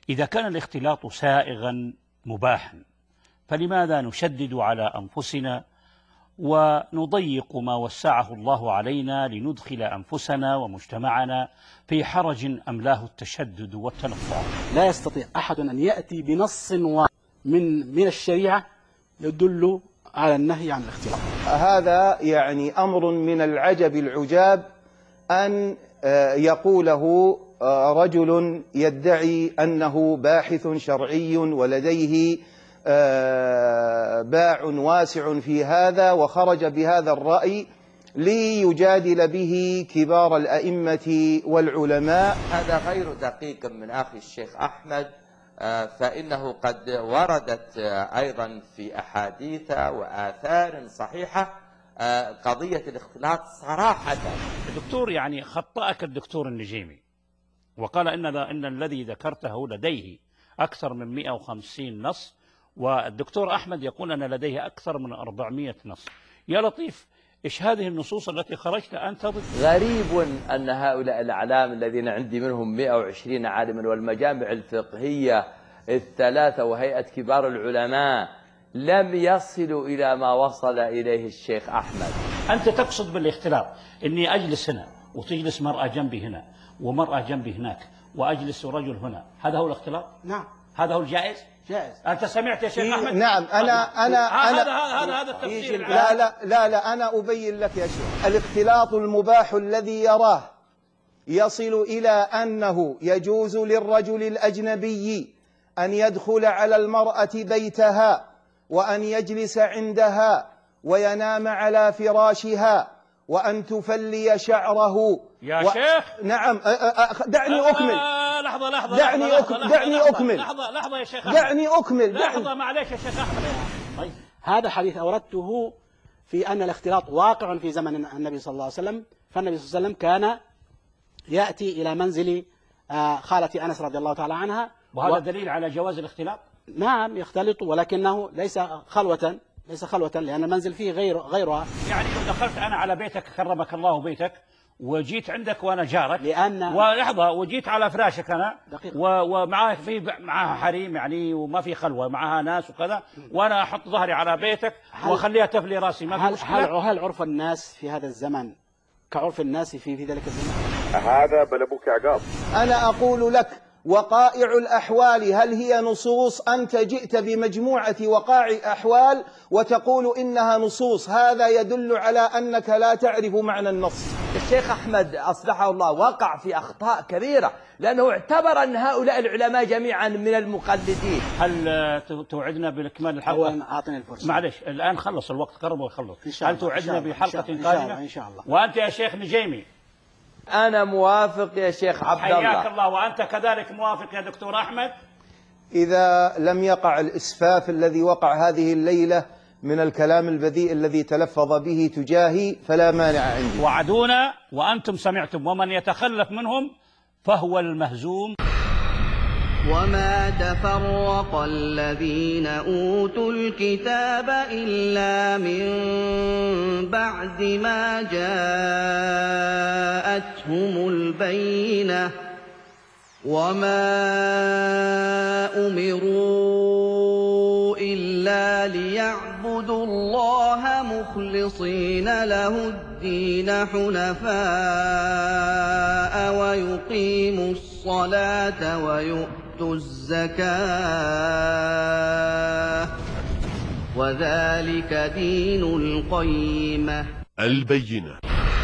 إذا كان الاختلاط سائغا مباحا فلماذا نشدد على أنفسنا ونضيق ما وسعه الله علينا لندخل أنفسنا ومجتمعنا في حرج أملاه التشدد والتنفر؟ لا يستطيع أحد أن يأتي بنص من الشريعة يدل على النهي عن الاختلاط. هذا يعني أمر من العجب العجاب أن يقوله رجل يدعي أنه باحث شرعي ولديه باع واسع في هذا، وخرج بهذا الرأي ليجادل به كبار الأئمة والعلماء. هذا غير دقيق من أخي الشيخ أحمد، فإنه قد وردت أيضا في أحاديث وآثار صحيحة قضية الاختلاط صراحة. الدكتور يعني خطأك الدكتور النجيمي وقال إن الذي ذكرته لديه أكثر من 150 نص، والدكتور أحمد يقول أن لديه أكثر من 400 نص. يا لطيف، إيش هذه النصوص التي خرجت أنت ضد؟ غريب أن هؤلاء الأعلام الذين عندي منهم 120 عالما والمجامع الفقهية الثلاثة وهيئة كبار العلماء لم يصلوا إلى ما وصل إليه الشيخ أحمد. أنت تقصد بالاختلاط إني أجلس هنا وتجلس مرأة جنبي هنا ومرأة جنبي هناك وأجلس رجل هنا، هذا هو الاختلاط؟ نعم. هذا هو الجائز؟ جائز. أنت سمعت يا شيخ أحمد؟ نعم. هذا التفسير. لا أنا أبين لك يا شيخ. الاختلاط المباح الذي يراه يصل إلى أنه يجوز للرجل الأجنبي أن يدخل على المرأة بيتها وأن يجلس عندها وينام على فراشها وأن تفلي شعره يا شيخ. نعم. دعني أكمل. لحظة دعني أكمل. لحظة يا شيخ. دعني أكمل. لحظة معليش يا شيخ أحمد. طيب، هذا حديث أوردته في أن الاختلاط واقع في زمن النبي صلى الله عليه وسلم، فالنبي صلى الله عليه وسلم كان يأتي إلى منزل خالة أنس رضي الله تعالى عنها، وهذا دليل على جواز الاختلاط. نعم، يختلط ولكنه ليس خلوة لأن المنزل فيه غيرها. يعني لو دخلت أنا على بيتك كرمك الله بيتك وجيت عندك وأنا جارك ولحظة وجيت على فراشك أنا ومعها حريم يعني وما في خلوة معها ناس وكذا، وأنا أحط ظهري على بيتك وأخليها تفلي راسي، ما في مشكلة؟ هل عرف الناس في هذا الزمن كعرف الناس في ذلك الزمن؟ هذا بلبوك عقاب. أنا أقول لك وقائع الأحوال، هل هي نصوص؟ أنت جئت بمجموعة وقائع أحوال وتقول إنها نصوص، هذا يدل على أنك لا تعرف معنى النص. الشيخ أحمد أصلحه الله وقع في أخطاء كبيرة لأنه اعتبر أن هؤلاء العلماء جميعا من المقلدين. هل توعدنا بإكمال الحلقة؟ أعطني الفرصة. معلش الآن خلص الوقت، قرب ويخلص. هل توعدنا بحلقة قادمة؟ إن شاء الله. وأنت يا شيخ نجيمي؟ أنا موافق يا شيخ عبد الله. حياك الله. وأنت كذلك موافق يا دكتور أحمد؟ إذا لم يقع الإسفاف الذي وقع هذه الليلة من الكلام البذيء الذي تلفظ به تجاهي فلا مانع عندي. وعدونا وأنتم سمعتم، ومن يتخلف منهم فهو المهزوم. وما تفرق الذين أوتوا الكتاب إلا من بعد ما جاءتهم البينة وما أمروا إلا ليعبدوا الله مخلصين له الدين حنفاء ويقيموا الصلاة ويؤتوا الزكاة وذلك دين القيمة. البينة.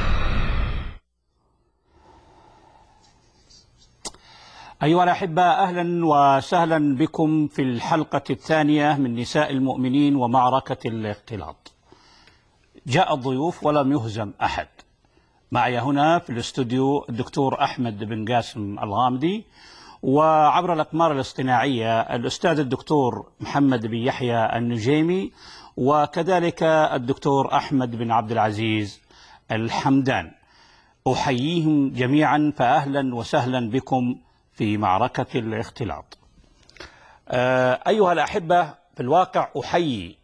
أيها الأحبة، أهلا وسهلا بكم في الحلقة الثانية من نساء المؤمنين ومعركة الاختلاط. جاء الضيوف ولم يهزم أحد. معي هنا في الاستوديو الدكتور أحمد بن قاسم الغامدي، وعبر الأقمار الاصطناعية الأستاذ الدكتور محمد بن يحيى النجيمي، وكذلك الدكتور أحمد بن عبد العزيز الحمدان. أحييهم جميعا، فأهلا وسهلا بكم في معركة الاختلاط. أيها الأحبة، في الواقع أحيي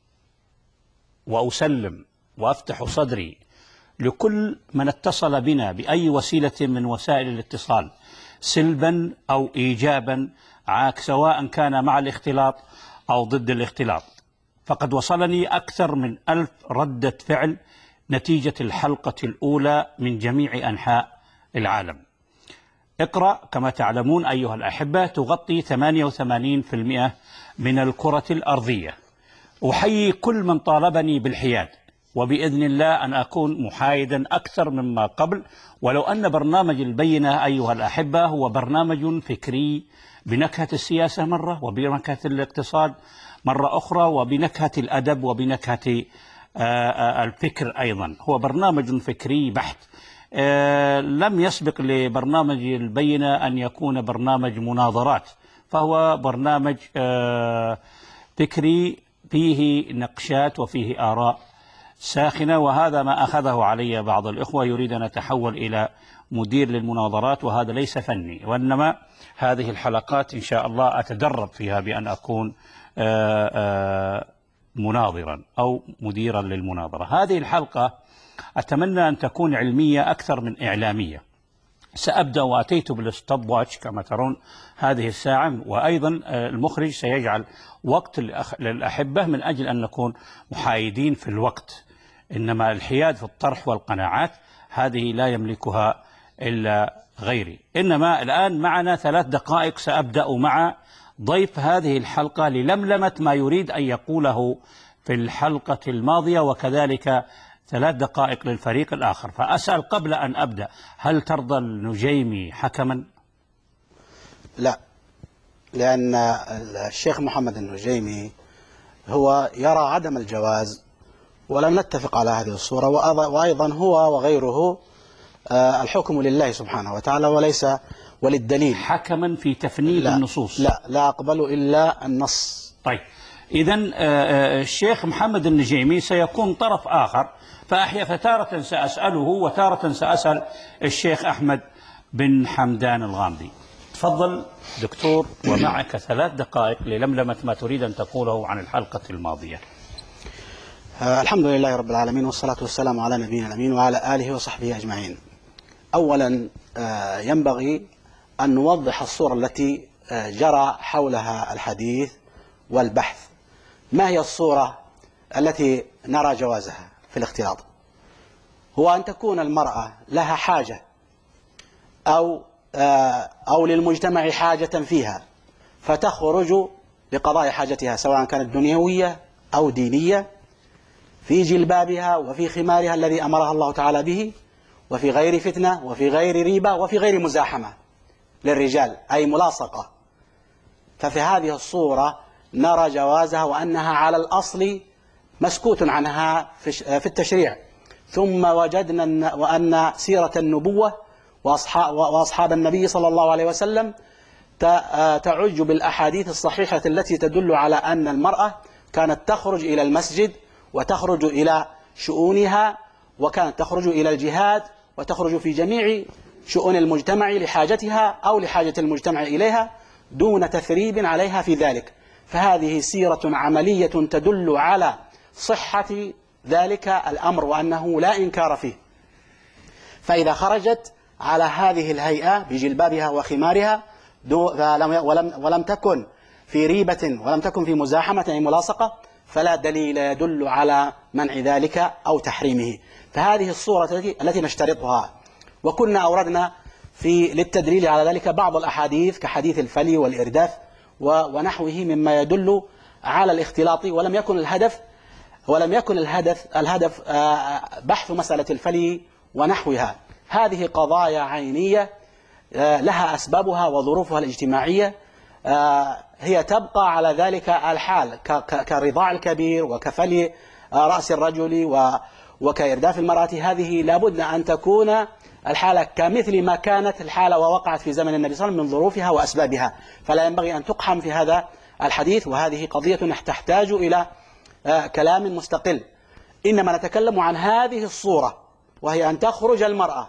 وأسلم وأفتح صدري لكل من اتصل بنا بأي وسيلة من وسائل الاتصال، سلبا أو إيجابا، سواء كان مع الاختلاط أو ضد الاختلاط. فقد وصلني أكثر من 1000 ردة فعل نتيجة الحلقة الأولى من جميع أنحاء العالم. اقرأ كما تعلمون أيها الأحبة تغطي 88% من الكرة الأرضية. أحيي كل من طالبني بالحياد، وبإذن الله أن أكون محايدا أكثر مما قبل، ولو أن برنامج البينة أيها الأحبة هو برنامج فكري بنكهة السياسة مرة، وبنكهة الاقتصاد مرة أخرى، وبنكهة الأدب، وبنكهة الفكر أيضا. هو برنامج فكري بحت. لم يسبق لبرنامج البينة أن يكون برنامج مناظرات، فهو برنامج فكري فيه نقشات وفيه آراء ساخنة، وهذا ما أخذه علي بعض الإخوة، يريد أن أتحول إلى مدير للمناظرات، وهذا ليس فني، وإنما هذه الحلقات إن شاء الله أتدرب فيها بأن أكون مناظرا أو مديرا للمناظرة. هذه الحلقة أتمنى أن تكون علمية أكثر من إعلامية. سأبدأ، وأتيت بالستوب واتش كما ترون هذه الساعة، وأيضا المخرج سيجعل وقت للأحبة من أجل أن نكون محايدين في الوقت، إنما الحياد في الطرح والقناعات هذه لا يملكها إلا غيري. إنما الآن معنا 3 دقائق سأبدأ مع ضيف هذه الحلقة للملمة ما يريد أن يقوله في الحلقة الماضية، وكذلك 3 دقائق للفريق الآخر. فأسأل قبل أن أبدأ، هل ترضى النجيمي حكما؟ لا، لأن الشيخ محمد النجيمي هو يرى عدم الجواز، ولم نتفق على هذه الصورة، وأيضا هو وغيره الحكم لله سبحانه وتعالى وليس وللدليل. حكما في تفنيد النصوص؟ لا أقبل إلا النص. طيب، إذن الشيخ محمد النجيمي سيكون طرف آخر، فتارة سأسأله وتارة سأسأل الشيخ أحمد بن حمدان الغامدي. تفضل دكتور، ومعك 3 دقائق للملمة ما تريد أن تقوله عن الحلقة الماضية. الحمد لله رب العالمين، والصلاة والسلام على نبينا الأمين وعلى آله وصحبه أجمعين. أولا ينبغي أن نوضح الصورة التي جرى حولها الحديث والبحث. ما هي الصورة التي نرى جوازها في الاختلاط؟ هو أن تكون المرأة لها حاجة أو للمجتمع حاجة فيها، فتخرج لقضاء حاجتها سواء كانت دنيوية أو دينية، في جلبابها وفي خمارها الذي أمرها الله تعالى به، وفي غير فتنة وفي غير ريبة وفي غير مزاحمة للرجال، أي ملاصقة. ففي هذه الصورة نرى جوازها، وأنها على الأصل مسكوت عنها في التشريع. ثم وجدنا وأن سيرة النبوة وأصحاب النبي صلى الله عليه وسلم تعج بالأحاديث الصحيحة التي تدل على أن المرأة كانت تخرج إلى المسجد وتخرج إلى شؤونها، وكانت تخرج إلى الجهاد، وتخرج في جميع شؤون المجتمع لحاجتها أو لحاجة المجتمع إليها دون تثريب عليها في ذلك. فهذه سيرة عملية تدل على صحة ذلك الأمر وأنه لا إنكار فيه. فإذا خرجت على هذه الهيئة بجلبابها وخمارها ولم تكن في ريبة ولم تكن في مزاحمة أي ملاصقة، فلا دليل يدل على منع ذلك أو تحريمه. فهذه الصورة التي نشترطها. وكنا أوردنا للتدليل على ذلك بعض الأحاديث كحديث الفلي والإرداف ونحوه مما يدل على الاختلاط، ولم يكن الهدف بحث مسألة الفلي ونحوها. هذه قضايا عينية لها أسبابها وظروفها الاجتماعية، هي تبقى على ذلك الحال كرضاع الكبير وكفلي رأس الرجل وكإرداف المرأة. هذه لابد أن تكون الحالة كمثل ما كانت الحالة ووقعت في زمن النبي صلى الله عليه وسلم من ظروفها وأسبابها، فلا ينبغي أن تقحم في هذا الحديث، وهذه قضية تحتاج إلى كلام مستقل. إنما نتكلم عن هذه الصورة، وهي أن تخرج المرأة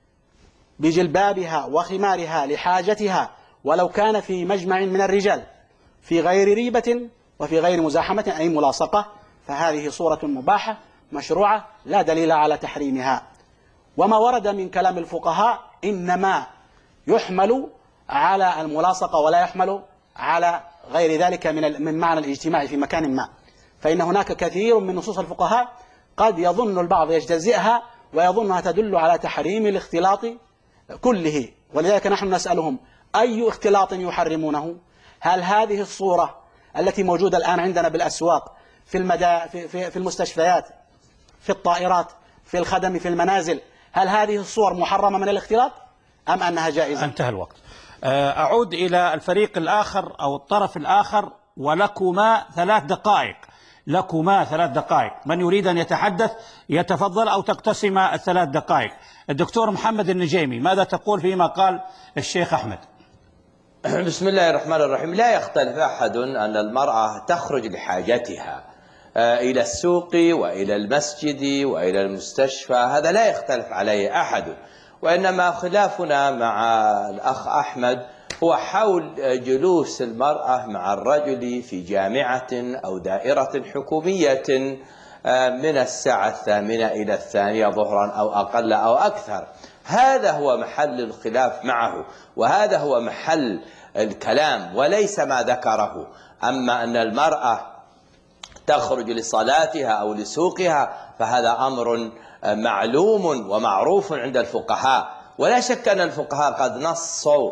بجلبابها وخمارها لحاجتها ولو كان في مجمع من الرجال في غير ريبة وفي غير مزاحمة أي ملاصقة، فهذه صورة مباحة مشروعة لا دليل على تحريمها. وما ورد من كلام الفقهاء إنما يحمل على الملاصقة ولا يحمل على غير ذلك من معنى الاجتماع في مكان ما. فإن هناك كثير من نصوص الفقهاء قد يظن البعض يجتزئها ويظنها تدل على تحريم الاختلاط كله، ولذلك نحن نسألهم أي اختلاط يحرمونه؟ هل هذه الصورة التي موجودة الآن عندنا بالأسواق، في المستشفيات، في الطائرات، في الخدم، في المنازل، هل هذه الصور محرمة من الاختلاط أم أنها جائزة؟ انتهى الوقت. أعود إلى الفريق الآخر أو الطرف الآخر، ولكما 3 دقائق. لكما 3 دقائق. من يريد أن يتحدث يتفضل، أو تقتسم ال3 دقائق. الدكتور محمد النجيمي، ماذا تقول فيما قال الشيخ أحمد؟ بسم الله الرحمن الرحيم. لا يختلف أحد أن المرأة تخرج لحاجتها إلى السوق وإلى المسجد وإلى المستشفى، هذا لا يختلف عليه أحد. وإنما خلافنا مع الأخ أحمد هو حول جلوس المرأة مع الرجل في جامعة أو دائرة حكومية من الساعة 8 إلى 2 ظهرا أو أقل أو أكثر. هذا هو محل الخلاف معه، وهذا هو محل الكلام، وليس ما ذكره. أما أن المرأة تخرج لصلاتها أو لسوقها فهذا أمر معلوم ومعروف عند الفقهاء، ولا شك أن الفقهاء قد نصوا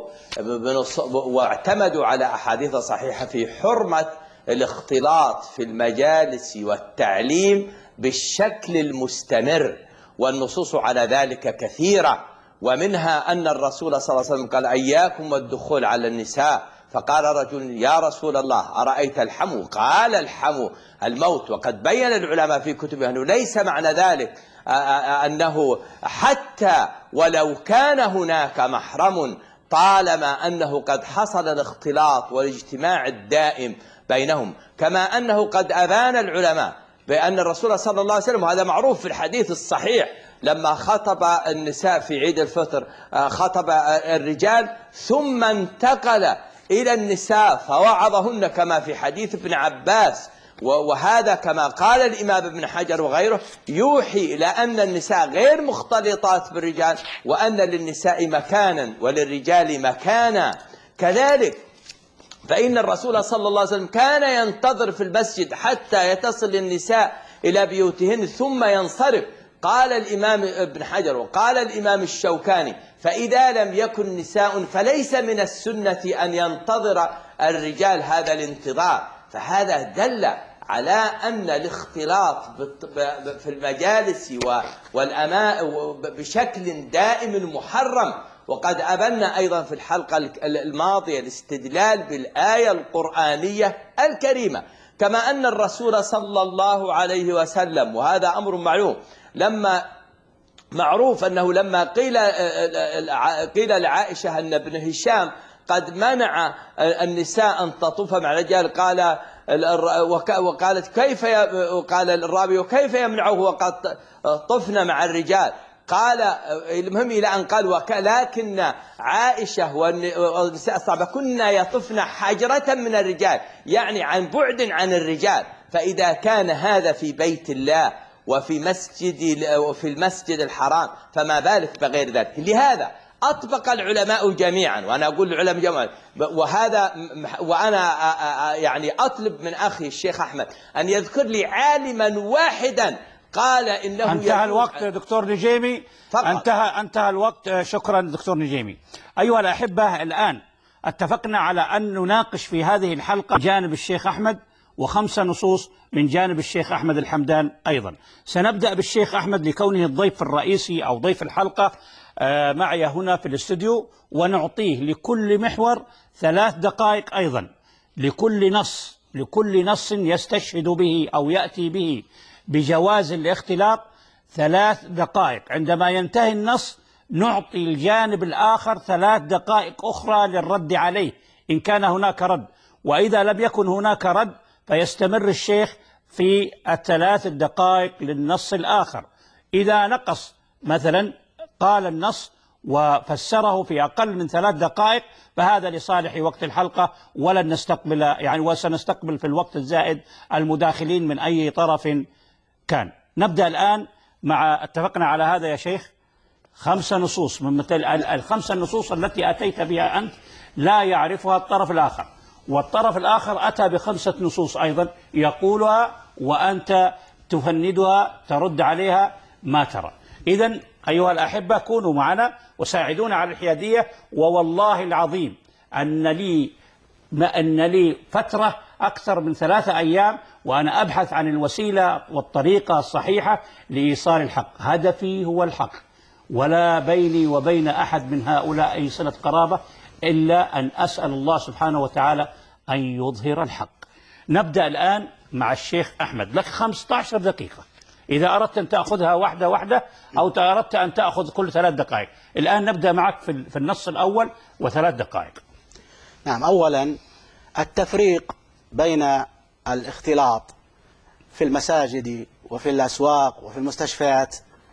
واعتمدوا على أحاديث صحيحة في حرمة الاختلاط في المجالس والتعليم بالشكل المستمر، والنصوص على ذلك كثيرة. ومنها أن الرسول صلى الله عليه وسلم قال: إياكم والدخول على النساء. فقال رجل: يا رسول الله أرأيت الحمو؟ قال: الحمو الموت. وقد بين العلماء في كتبهم أنه ليس معنى ذلك أنه حتى ولو كان هناك محرم، طالما أنه قد حصل الاختلاط والاجتماع الدائم بينهم. كما أنه قد أبان العلماء بأن الرسول صلى الله عليه وسلم، وهذا معروف في الحديث الصحيح، لما خطب النساء في عيد الفطر خطب الرجال ثم انتقل إلى النساء فوعظهن، كما في حديث ابن عباس. وهذا كما قال الإمام ابن حجر وغيره يوحي إلى أن النساء غير مختلطات بالرجال، وأن للنساء مكانا وللرجال مكانا. كذلك فإن الرسول صلى الله عليه وسلم كان ينتظر في المسجد حتى يتصل النساء إلى بيوتهن ثم ينصرف. قال الإمام ابن حجر وقال الإمام الشوكاني: فإذا لم يكن نساء فليس من السنة أن ينتظر الرجال هذا الانتظار. فهذا دل على أن الاختلاط في المجالس والأماء بشكل دائم محرم. وقد أبنى أيضا في الحلقة الماضية الاستدلال بالآية القرآنية الكريمة، كما أن الرسول صلى الله عليه وسلم، وهذا أمر معلوم، لما معروف أنه لما قيل لعائشة أن ابن هشام قد منع النساء أن تطوف مع الرجال، وقالت كيف قال الرابي: وكيف يمنعه وقد طفن مع الرجال؟ قال المهم إلى أن قال: ولكن عائشة والنساء الصحابة كنا يطفن حجرة من الرجال، يعني عن بعد عن الرجال. فإذا كان هذا في بيت الله وفي المسجد الحرام، فما بالك بغير ذلك؟ لهذا أطبق العلماء جميعا، وأنا أقول العلماء جميعا، وأنا يعني أطلب من أخي الشيخ أحمد أن يذكر لي عالما واحدا قال إنه انتهى الوقت دكتور نجيمي، انتهى الوقت. شكرا دكتور نجيمي. أيها الأحبة، الآن اتفقنا على أن نناقش في هذه الحلقة جانب الشيخ أحمد و5 نصوص من جانب الشيخ أحمد الحمدان أيضا. سنبدأ بالشيخ أحمد لكونه الضيف الرئيسي أو ضيف الحلقة معي هنا في الاستوديو، ونعطيه لكل محور 3 دقائق أيضا، لكل نص يستشهد به أو يأتي به بجواز الاختلاط 3 دقائق. عندما ينتهي النص نعطي الجانب الآخر 3 دقائق أخرى للرد عليه إن كان هناك رد، وإذا لم يكن هناك رد فيستمر الشيخ في 3 دقائق للنص الآخر. إذا نقص مثلا قال النص وفسره في أقل من 3 دقائق فهذا لصالح وقت الحلقة، ولن نستقبل وسنستقبل في الوقت الزائد المداخلين من أي طرف كان. نبدأ الآن اتفقنا على هذا يا شيخ 5 نصوص من مثل ال5 نصوص التي أتيت بها أنت لا يعرفها الطرف الآخر، والطرف الآخر أتى ب5 نصوص أيضا يقولها وأنت تفندها ترد عليها ما ترى. إذن أيها الأحبة كونوا معنا وساعدونا على الحيادية. ووالله العظيم أن لي فترة أكثر من 3 أيام وأنا أبحث عن الوسيلة والطريقة الصحيحة لإيصال الحق. هدفي هو الحق، ولا بيني وبين أحد من هؤلاء أي صلة قرابة إلا أن أسأل الله سبحانه وتعالى أن يظهر الحق. نبدأ الآن مع الشيخ أحمد، لك 15 دقيقة إذا أردت أن تأخذها واحدة واحدة، أو أردت أن تأخذ كل 3 دقائق. الآن نبدأ معك في النص الأول و3 دقائق. نعم، أولا التفريق بين الاختلاط في المساجد وفي الأسواق وفي المستشفيات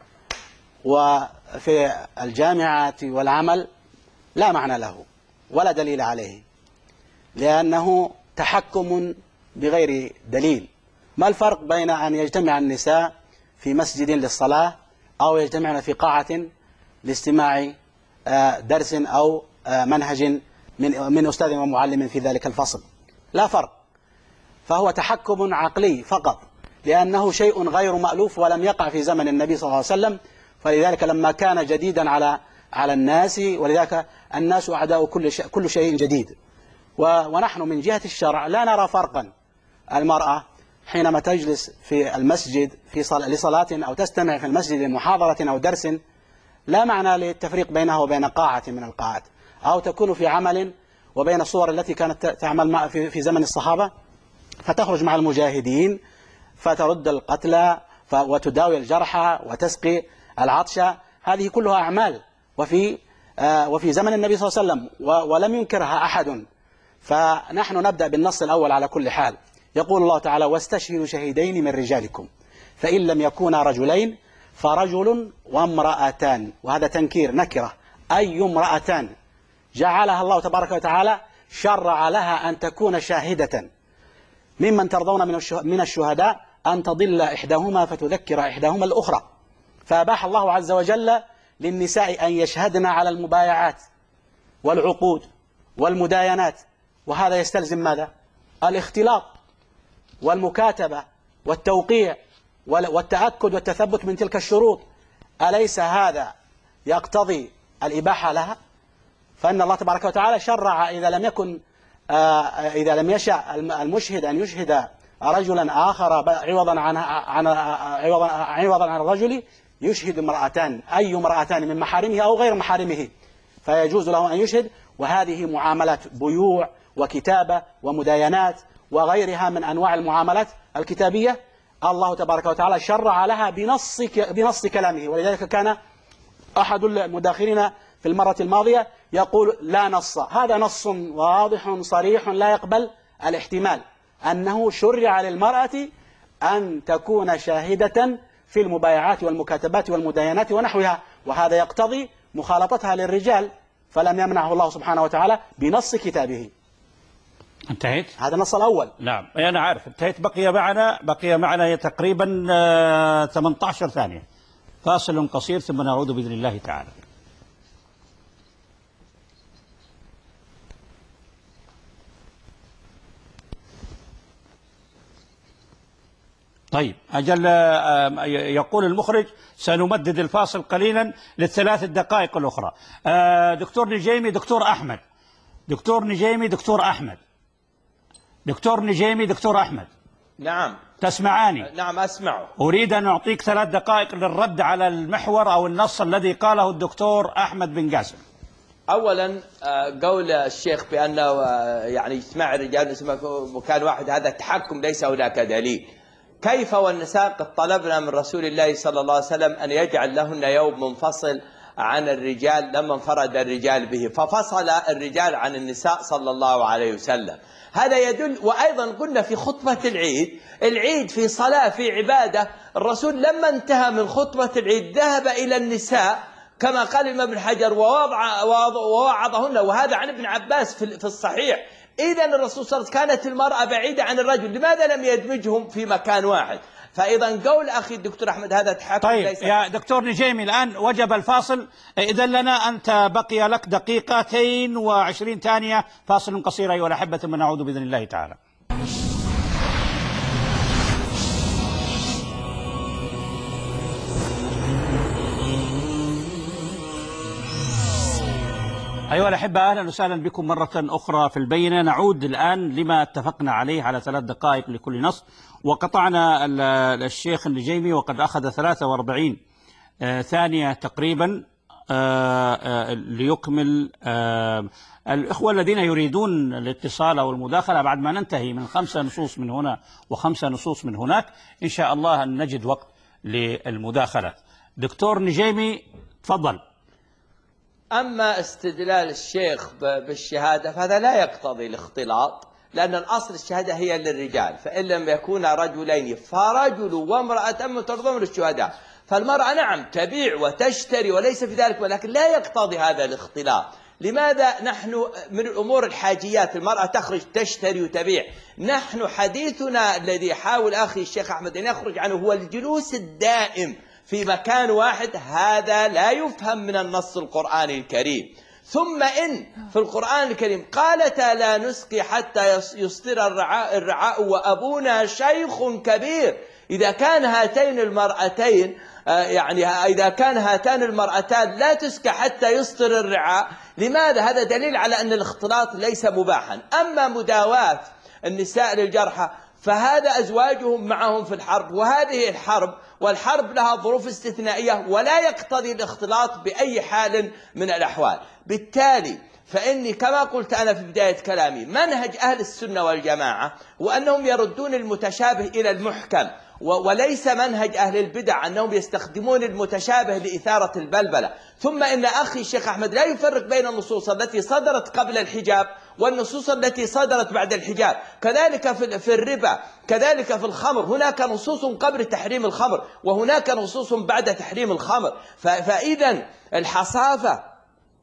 وفي الجامعات والعمل لا معنى له ولا دليل عليه، لأنه تحكم بغير دليل. ما الفرق بين أن يجتمع النساء في مسجد للصلاة أو يجتمعن في قاعة لاستماع درس أو منهج من أستاذ ومعلم في ذلك الفصل؟ لا فرق. فهو تحكم عقلي فقط، لأنه شيء غير مألوف ولم يقع في زمن النبي صلى الله عليه وسلم. فلذلك لما كان جديدا على الناس، ولذلك الناس أعداء كل شيء جديد. ونحن من جهة الشرع لا نرى فرقا. المرأة حينما تجلس في المسجد لصلاة أو تستمع في المسجد لمحاضرة أو درس، لا معنى للتفريق بينها وبين قاعة من القاعات، أو تكون في عمل وبين الصور التي كانت تعمل في زمن الصحابة، فتخرج مع المجاهدين فترد القتلى وتداوي الجرحى وتسقي العطشى. هذه كلها أعمال وفي زمن النبي صلى الله عليه وسلم ولم ينكرها أحد. فنحن نبدأ بالنص الأول على كل حال. يقول الله تعالى: واستشهدوا شهيدين من رجالكم فإن لم يكونا رجلين فرجل وامرأتان. وهذا تنكير نكرة، أي امرأتان جعلها الله تبارك وتعالى شرع لها أن تكون شاهدة ممن ترضون من الشهداء أن تضل إحداهما فتذكر إحداهما الأخرى. فأباح الله عز وجل للنساء أن يشهدن على المبايعات والعقود والمداينات، وهذا يستلزم ماذا؟ الاختلاط والمكاتبة والتوقيع والتأكد والتثبت من تلك الشروط. أليس هذا يقتضي الإباحة لها؟ فإن الله تبارك وتعالى شرع إذا لم يشاء المشهد أن يشهد رجلا آخر عوضا عن الرجل، يشهد امرأتان، أي امرأتان من محارمه أو غير محارمه، فيجوز له أن يشهد. وهذه معاملات بيوع وكتابة ومداينات وغيرها من أنواع المعاملات الكتابية، الله تبارك وتعالى شرع لها بنص كلامه. ولذلك كان أحد المداخلين في المرة الماضية يقول: لا نص. هذا نص واضح صريح لا يقبل الاحتمال، أنه شرع للمرأة أن تكون شاهدة في المبايعات والمكاتبات والمداينات ونحوها، وهذا يقتضي مخالطتها للرجال، فلم يمنعه الله سبحانه وتعالى بنص كتابه. انتهيت؟ هذا النص الأول. نعم أنا عارف انتهيت. بقي معنا تقريبا 18 ثانية. فاصل قصير ثم نعود بإذن الله تعالى. طيب أجل. يقول المخرج سنمدد الفاصل قليلا ل3 دقائق الأخرى. دكتور نجيمي، دكتور أحمد، دكتور نجيمي، دكتور أحمد، دكتور نجيمي، دكتور أحمد. نعم تسمعاني؟ نعم أسمعه. أريد أن أعطيك 3 دقائق للرد على المحور أو النص الذي قاله الدكتور أحمد بن قاسم. أولا قول الشيخ بأنه يعني يجتمع الرجال في مكان واحد، هذا تحكم ليس هناك دليل. كيف والنساء قد طلبنا من رسول الله صلى الله عليه وسلم أن يجعل لهن يوم منفصل عن الرجال لما انفرد الرجال به، ففصل الرجال عن النساء صلى الله عليه وسلم. هذا يدل. وأيضا قلنا في خطبة العيد في صلاة في عبادة، الرسول لما انتهى من خطبة العيد ذهب إلى النساء كما قال الإمام ابن حجر ووعظهن، وهذا عن ابن عباس في الصحيح. إذن الرسول صلى الله عليه وسلم كانت المرأة بعيدة عن الرجل، لماذا لم يدمجهم في مكان واحد؟ فأيضا قول أخي الدكتور أحمد هذا تحكم طيب ليس. يا دكتور نجيمي الآن وجب الفاصل، إذا لنا أنت بقي لك 2:20 ثانية، فاصل قصير أيها الأحبة ثم نعود بإذن الله تعالى. أيها الأحبة أهلا وسهلا بكم مرة أخرى في البينة. نعود الآن لما اتفقنا عليه على 3 دقائق لكل نص، وقطعنا الشيخ النجيمي وقد أخذ 43 ثانية تقريبا ليكمل الإخوة الذين يريدون الاتصال أو المداخلة بعد ما ننتهي من 5 نصوص من هنا و5 نصوص من هناك إن شاء الله أن نجد وقت للمداخلة. دكتور نجيمي تفضل. أما استدلال الشيخ بالشهادة فهذا لا يقتضي الاختلاط، لأن الأصل الشهادة هي للرجال، فإن لم يكونا رجلين فرجل وامرأة ترضون للشهداء، فالمرأة نعم تبيع وتشتري وليس في ذلك، ولكن لا يقتضي هذا الاختلاط. لماذا نحن من الأمور الحاجيات المرأة تخرج تشتري وتبيع؟ نحن حديثنا الذي يحاول أخي الشيخ أحمد أن يخرج عنه هو الجلوس الدائم في مكان واحد، هذا لا يفهم من النص القرآني الكريم. ثم إن في القرآن الكريم قالتا لا نسقي حتى يصدر الرعاء وأبونا شيخ كبير. إذا كان هاتين المرأتين إذا كان هاتان المرأتان لا تسقى حتى يصدر الرعاء، لماذا؟ هذا دليل على أن الاختلاط ليس مباحا. أما مداواة النساء للجرحى فهذا أزواجهم معهم في الحرب، وهذه الحرب والحرب لها ظروف استثنائية ولا يقتضي الاختلاط بأي حال من الأحوال. بالتالي فإني كما قلت أنا في بداية كلامي منهج أهل السنة والجماعة وأنهم يردون المتشابه إلى المحكم، وليس منهج أهل البدع أنهم يستخدمون المتشابه لإثارة البلبلة. ثم إن أخي الشيخ أحمد لا يفرق بين النصوص التي صدرت قبل الحجاب والنصوص التي صدرت بعد الحجاب، كذلك في الربا، كذلك في الخمر، هناك نصوص قبل تحريم الخمر وهناك نصوص بعد تحريم الخمر. فإذا الحصافة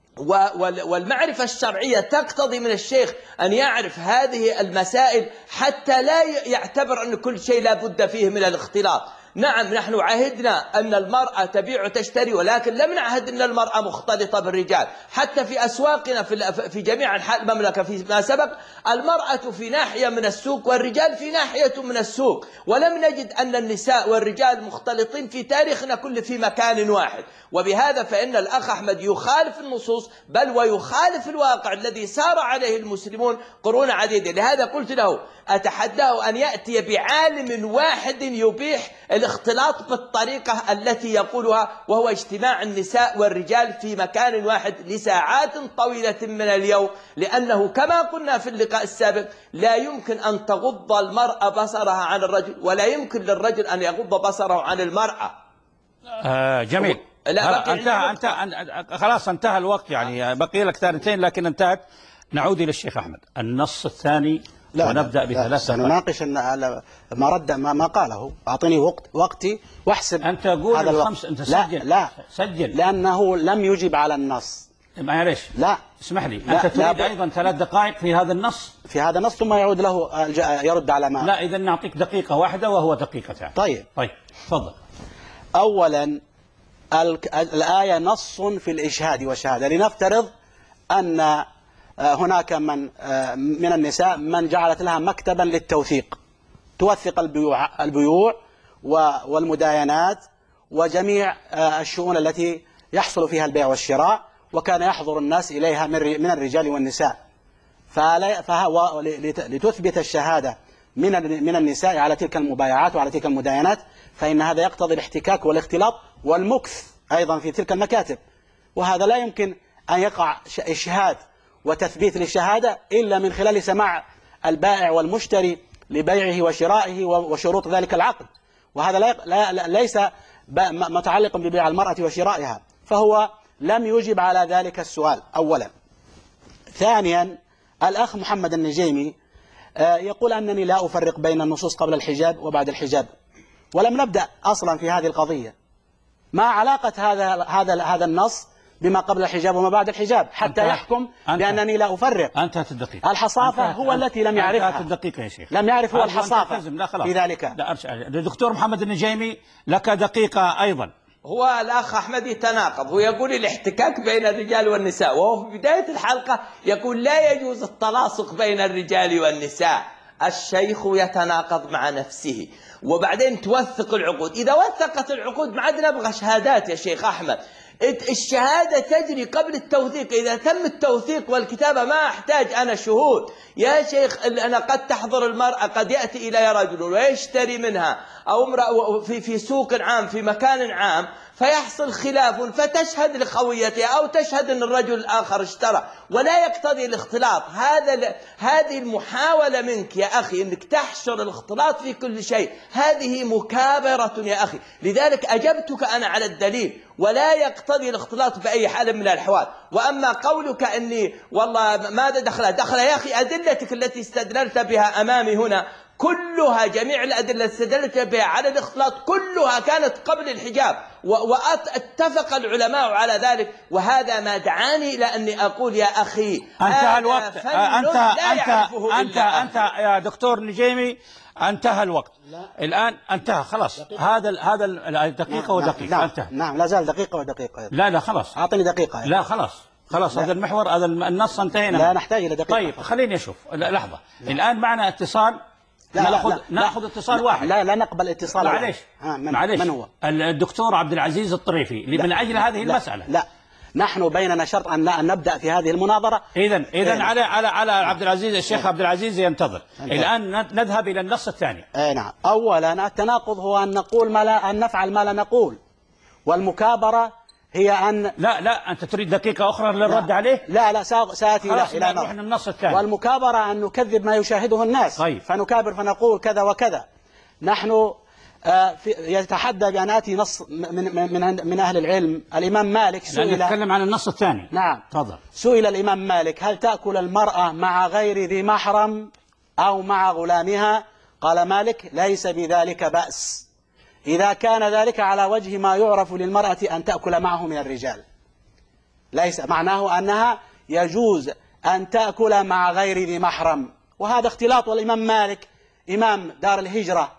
والمعرفة الشرعية تقتضي من الشيخ أن يعرف هذه المسائل حتى لا يعتبر أن كل شيء لا بد فيه من الاختلاط. نعم نحن عهدنا أن المرأة تبيع وتشتري، ولكن لم نعهد أن المرأة مختلطة بالرجال. حتى في أسواقنا في جميع أنحاء المملكة فيما سبق المرأة في ناحية من السوق والرجال في ناحية من السوق، ولم نجد أن النساء والرجال مختلطين في تاريخنا كله في مكان واحد. وبهذا فإن الأخ أحمد يخالف النصوص بل ويخالف الواقع الذي سار عليه المسلمون قرون عديدة. لهذا قلت له أتحداه أن يأتي بعالم واحد يبيح الاختلاط بالطريقة التي يقولها، وهو اجتماع النساء والرجال في مكان واحد لساعات طويلة من اليوم، لأنه كما قلنا في اللقاء السابق لا يمكن أن تغض المرأة بصرها عن الرجل ولا يمكن للرجل أن يغض بصره عن المرأة. جميل. خلاص انتهى الوقت، يعني بقي لك 2 ثانيتين لكن انتهت. نعود إلى الشيخ أحمد النص الثاني ونبدأ ب3 سنناقش ما رد ما قاله. أعطني وقتي واحسب. أنت قول هذا الوقت. أنت سجل. لا سجل لأنه لم يجب على النص. معليش لا اسمح لي. أنت تريد أيضا 3 دقائق في هذا النص ثم يعود له يرد على ما. لا إذا نعطيك 1 دقيقة وهو 2 دقيقتان. طيب تفضل. أولا الآية نص في الإشهاد والشهادة. لنفترض أن هناك من النساء من جعلت لها مكتبا للتوثيق، توثق البيوع والمداينات وجميع الشؤون التي يحصل فيها البيع والشراء، وكان يحضر الناس إليها من الرجال والنساء. لتثبت الشهادة من النساء على تلك المبايعات وعلى تلك المداينات، فإن هذا يقتضي الاحتكاك والاختلاط والمكث أيضا في تلك المكاتب، وهذا لا يمكن أن يقع إشهاد وتثبيت للشهادة إلا من خلال سماع البائع والمشتري لبيعه وشرائه وشروط ذلك العقد، وهذا ليس متعلق ببيع المرأة وشرائها، فهو لم يجب على ذلك السؤال أولا. ثانيا الأخ محمد النجيمي يقول أنني لا أفرق بين النصوص قبل الحجاب وبعد الحجاب، ولم نبدأ أصلا في هذه القضية. ما علاقة هذا النص بما قبل الحجاب وما بعد الحجاب حتى يحكم بأنني لا أفرق. أنتهت الدقيقة. الحصافة هو التي لم يعرفها. أنتهت الدقيقة يا شيخ. لم يعرف هو الحصافة في ذلك. الدكتور محمد النجيمي لك دقيقة أيضا. هو الأخ أحمد يتناقض، هو يقول الاحتكاك بين الرجال والنساء، وهو في بداية الحلقة يقول لا يجوز التلاصق بين الرجال والنساء. الشيخ يتناقض مع نفسه، وبعدين توثق العقود. إذا وثقت العقود ما عاد نبغى شهادات يا شيخ أحمد، الشهادة تجري قبل التوثيق. إذا تم التوثيق والكتابة ما أحتاج أنا شهود يا شيخ. أنا قد تحضر المرأة، قد يأتي إلي رجل ويشتري منها، أو امرأة في سوق عام في مكان عام، فيحصل خلاف فتشهد لخويتها أو تشهد أن الرجل الآخر اشترى، ولا يقتضي الاختلاط. هذه المحاولة منك يا أخي أنك تحشر الاختلاط في كل شيء، هذه مكابرة يا أخي. لذلك أجبتك أنا على الدليل، ولا يقتضي الاختلاط بأي حال من الأحوال. وأما قولك أني والله ماذا دخل يا أخي، أدلتك التي استدللت بها أمامي هنا كلها، جميع الأدلة التي استدلت بها على الاختلاط كلها كانت قبل الحجاب، واتفق العلماء على ذلك. وهذا ما دعاني إلى أني أقول يا أخي انتهى الوقت. أنت يا دكتور نجيمي انتهى الوقت. الآن انتهى خلاص. هذا دقيقة ودقيقة. انتهى. نعم لا زال دقيقة ودقيقة. لا خلاص. أعطني دقيقة. لا خلاص هذا المحور، هذا النص انتهينا. لا نحتاج إلى دقيقة. طيب خليني أشوف لحظة. الآن معنا اتصال. ناخذ اتصال واحد. لا نقبل اتصال. معليش. من هو؟ الدكتور عبد العزيز الطريفي من أجل هذه المسألة. لا نحن بيننا شرط أن نبدأ في هذه المناظرة. إذن على عبد العزيز، الشيخ عبد العزيز ينتظر. الآن نذهب إلى النص الثاني. نعم. أولا التناقض هو أن نقول أن نفعل ما لا نقول، والمكابرة هي أن لا أنت تريد دقيقة أخرى للرد عليه؟ لا سآتي إلى نروح للنص الثاني. والمكابرة أن نكذب ما يشاهده الناس. طيب. فنكابر فنقول كذا وكذا. نحن يتحدى بأن آتي نص من أهل العلم. الإمام مالك سئل. نتكلم عن النص الثاني. نعم تفضل. سئل الإمام مالك هل تأكل المرأة مع غير ذي محرم أو مع غلامها؟ قال مالك ليس بذلك بأس إذا كان ذلك على وجه ما يعرف للمرأة أن تأكل معه من الرجال. ليس معناه أنها يجوز أن تأكل مع غير ذي محرم، وهذا اختلاط. والإمام مالك إمام دار الهجرة،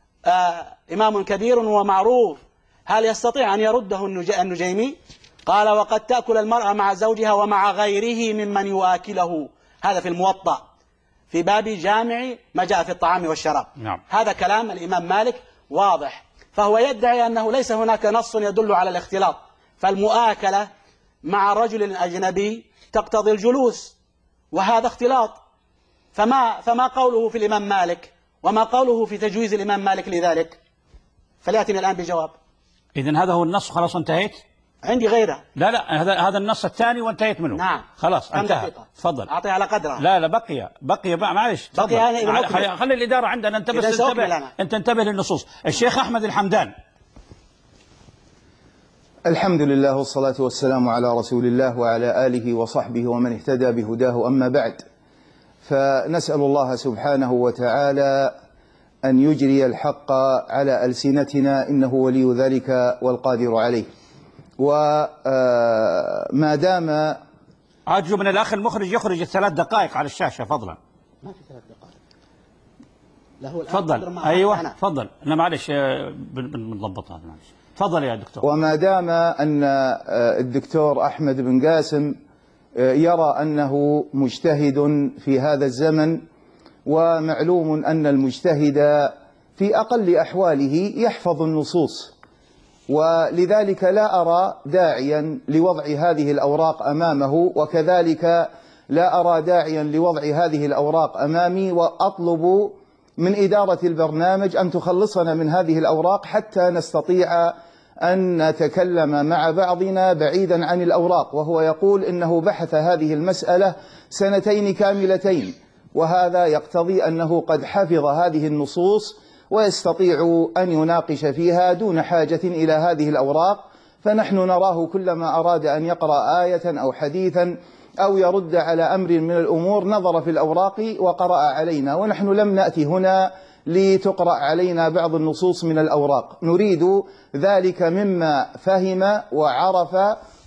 إمام كبير ومعروف، هل يستطيع أن يرده النجيمي؟ قال وقد تأكل المرأة مع زوجها ومع غيره ممن يؤكله. هذا في الموطأ في باب جامع ما جاء في الطعام والشراب. نعم. هذا كلام الإمام مالك واضح. فهو يدعي أنه ليس هناك نص يدل على الاختلاط، فالمؤاكلة مع رجل أجنبي تقتضي الجلوس، وهذا اختلاط. فما قوله في الإمام مالك وما قوله في تجويز الإمام مالك لذلك؟ فليأتني الآن بجواب. إذن هذا هو النص، خلاص انتهيت؟ عندي غيره. لا هذا النص الثاني وانتهيت منه. نعم خلاص انتهى. تفضل. أعطي على قدره. لا بقي معلش. خلي الإدارة عندنا. انت بس انتبه للنصوص. الشيخ أحمد الحمدان. الحمد لله والصلاة والسلام على رسول الله وعلى آله وصحبه ومن اهتدى بهداه. أما بعد، فنسأل الله سبحانه وتعالى أن يجري الحق على ألسنتنا، إنه ولي ذلك والقادر عليه. وما دام أرجو من الأخ المخرج يخرج 3 دقائق على الشاشة فضلا. ما في 3 دقائق. لا هو تفضل. أيوة تفضل. أنا معلش بنضبط هذا. معلش تفضل يا دكتور. وما دام أن الدكتور أحمد بن قاسم يرى أنه مجتهد في هذا الزمن، ومعلوم أن المجتهد في أقل أحواله يحفظ النصوص، ولذلك لا أرى داعيا لوضع هذه الأوراق أمامه، وكذلك لا أرى داعيا لوضع هذه الأوراق أمامي. وأطلب من إدارة البرنامج أن تخلصنا من هذه الأوراق حتى نستطيع أن نتكلم مع بعضنا بعيدا عن الأوراق. وهو يقول إنه بحث هذه المسألة 2 كاملتين، وهذا يقتضي أنه قد حفظ هذه النصوص ويستطيع أن يناقش فيها دون حاجة إلى هذه الأوراق. فنحن نراه كلما أراد أن يقرأ آية أو حديثا أو يرد على أمر من الأمور نظر في الأوراق وقرأ علينا، ونحن لم نأتي هنا لتقرأ علينا بعض النصوص من الأوراق، نريد ذلك مما فهم وعرف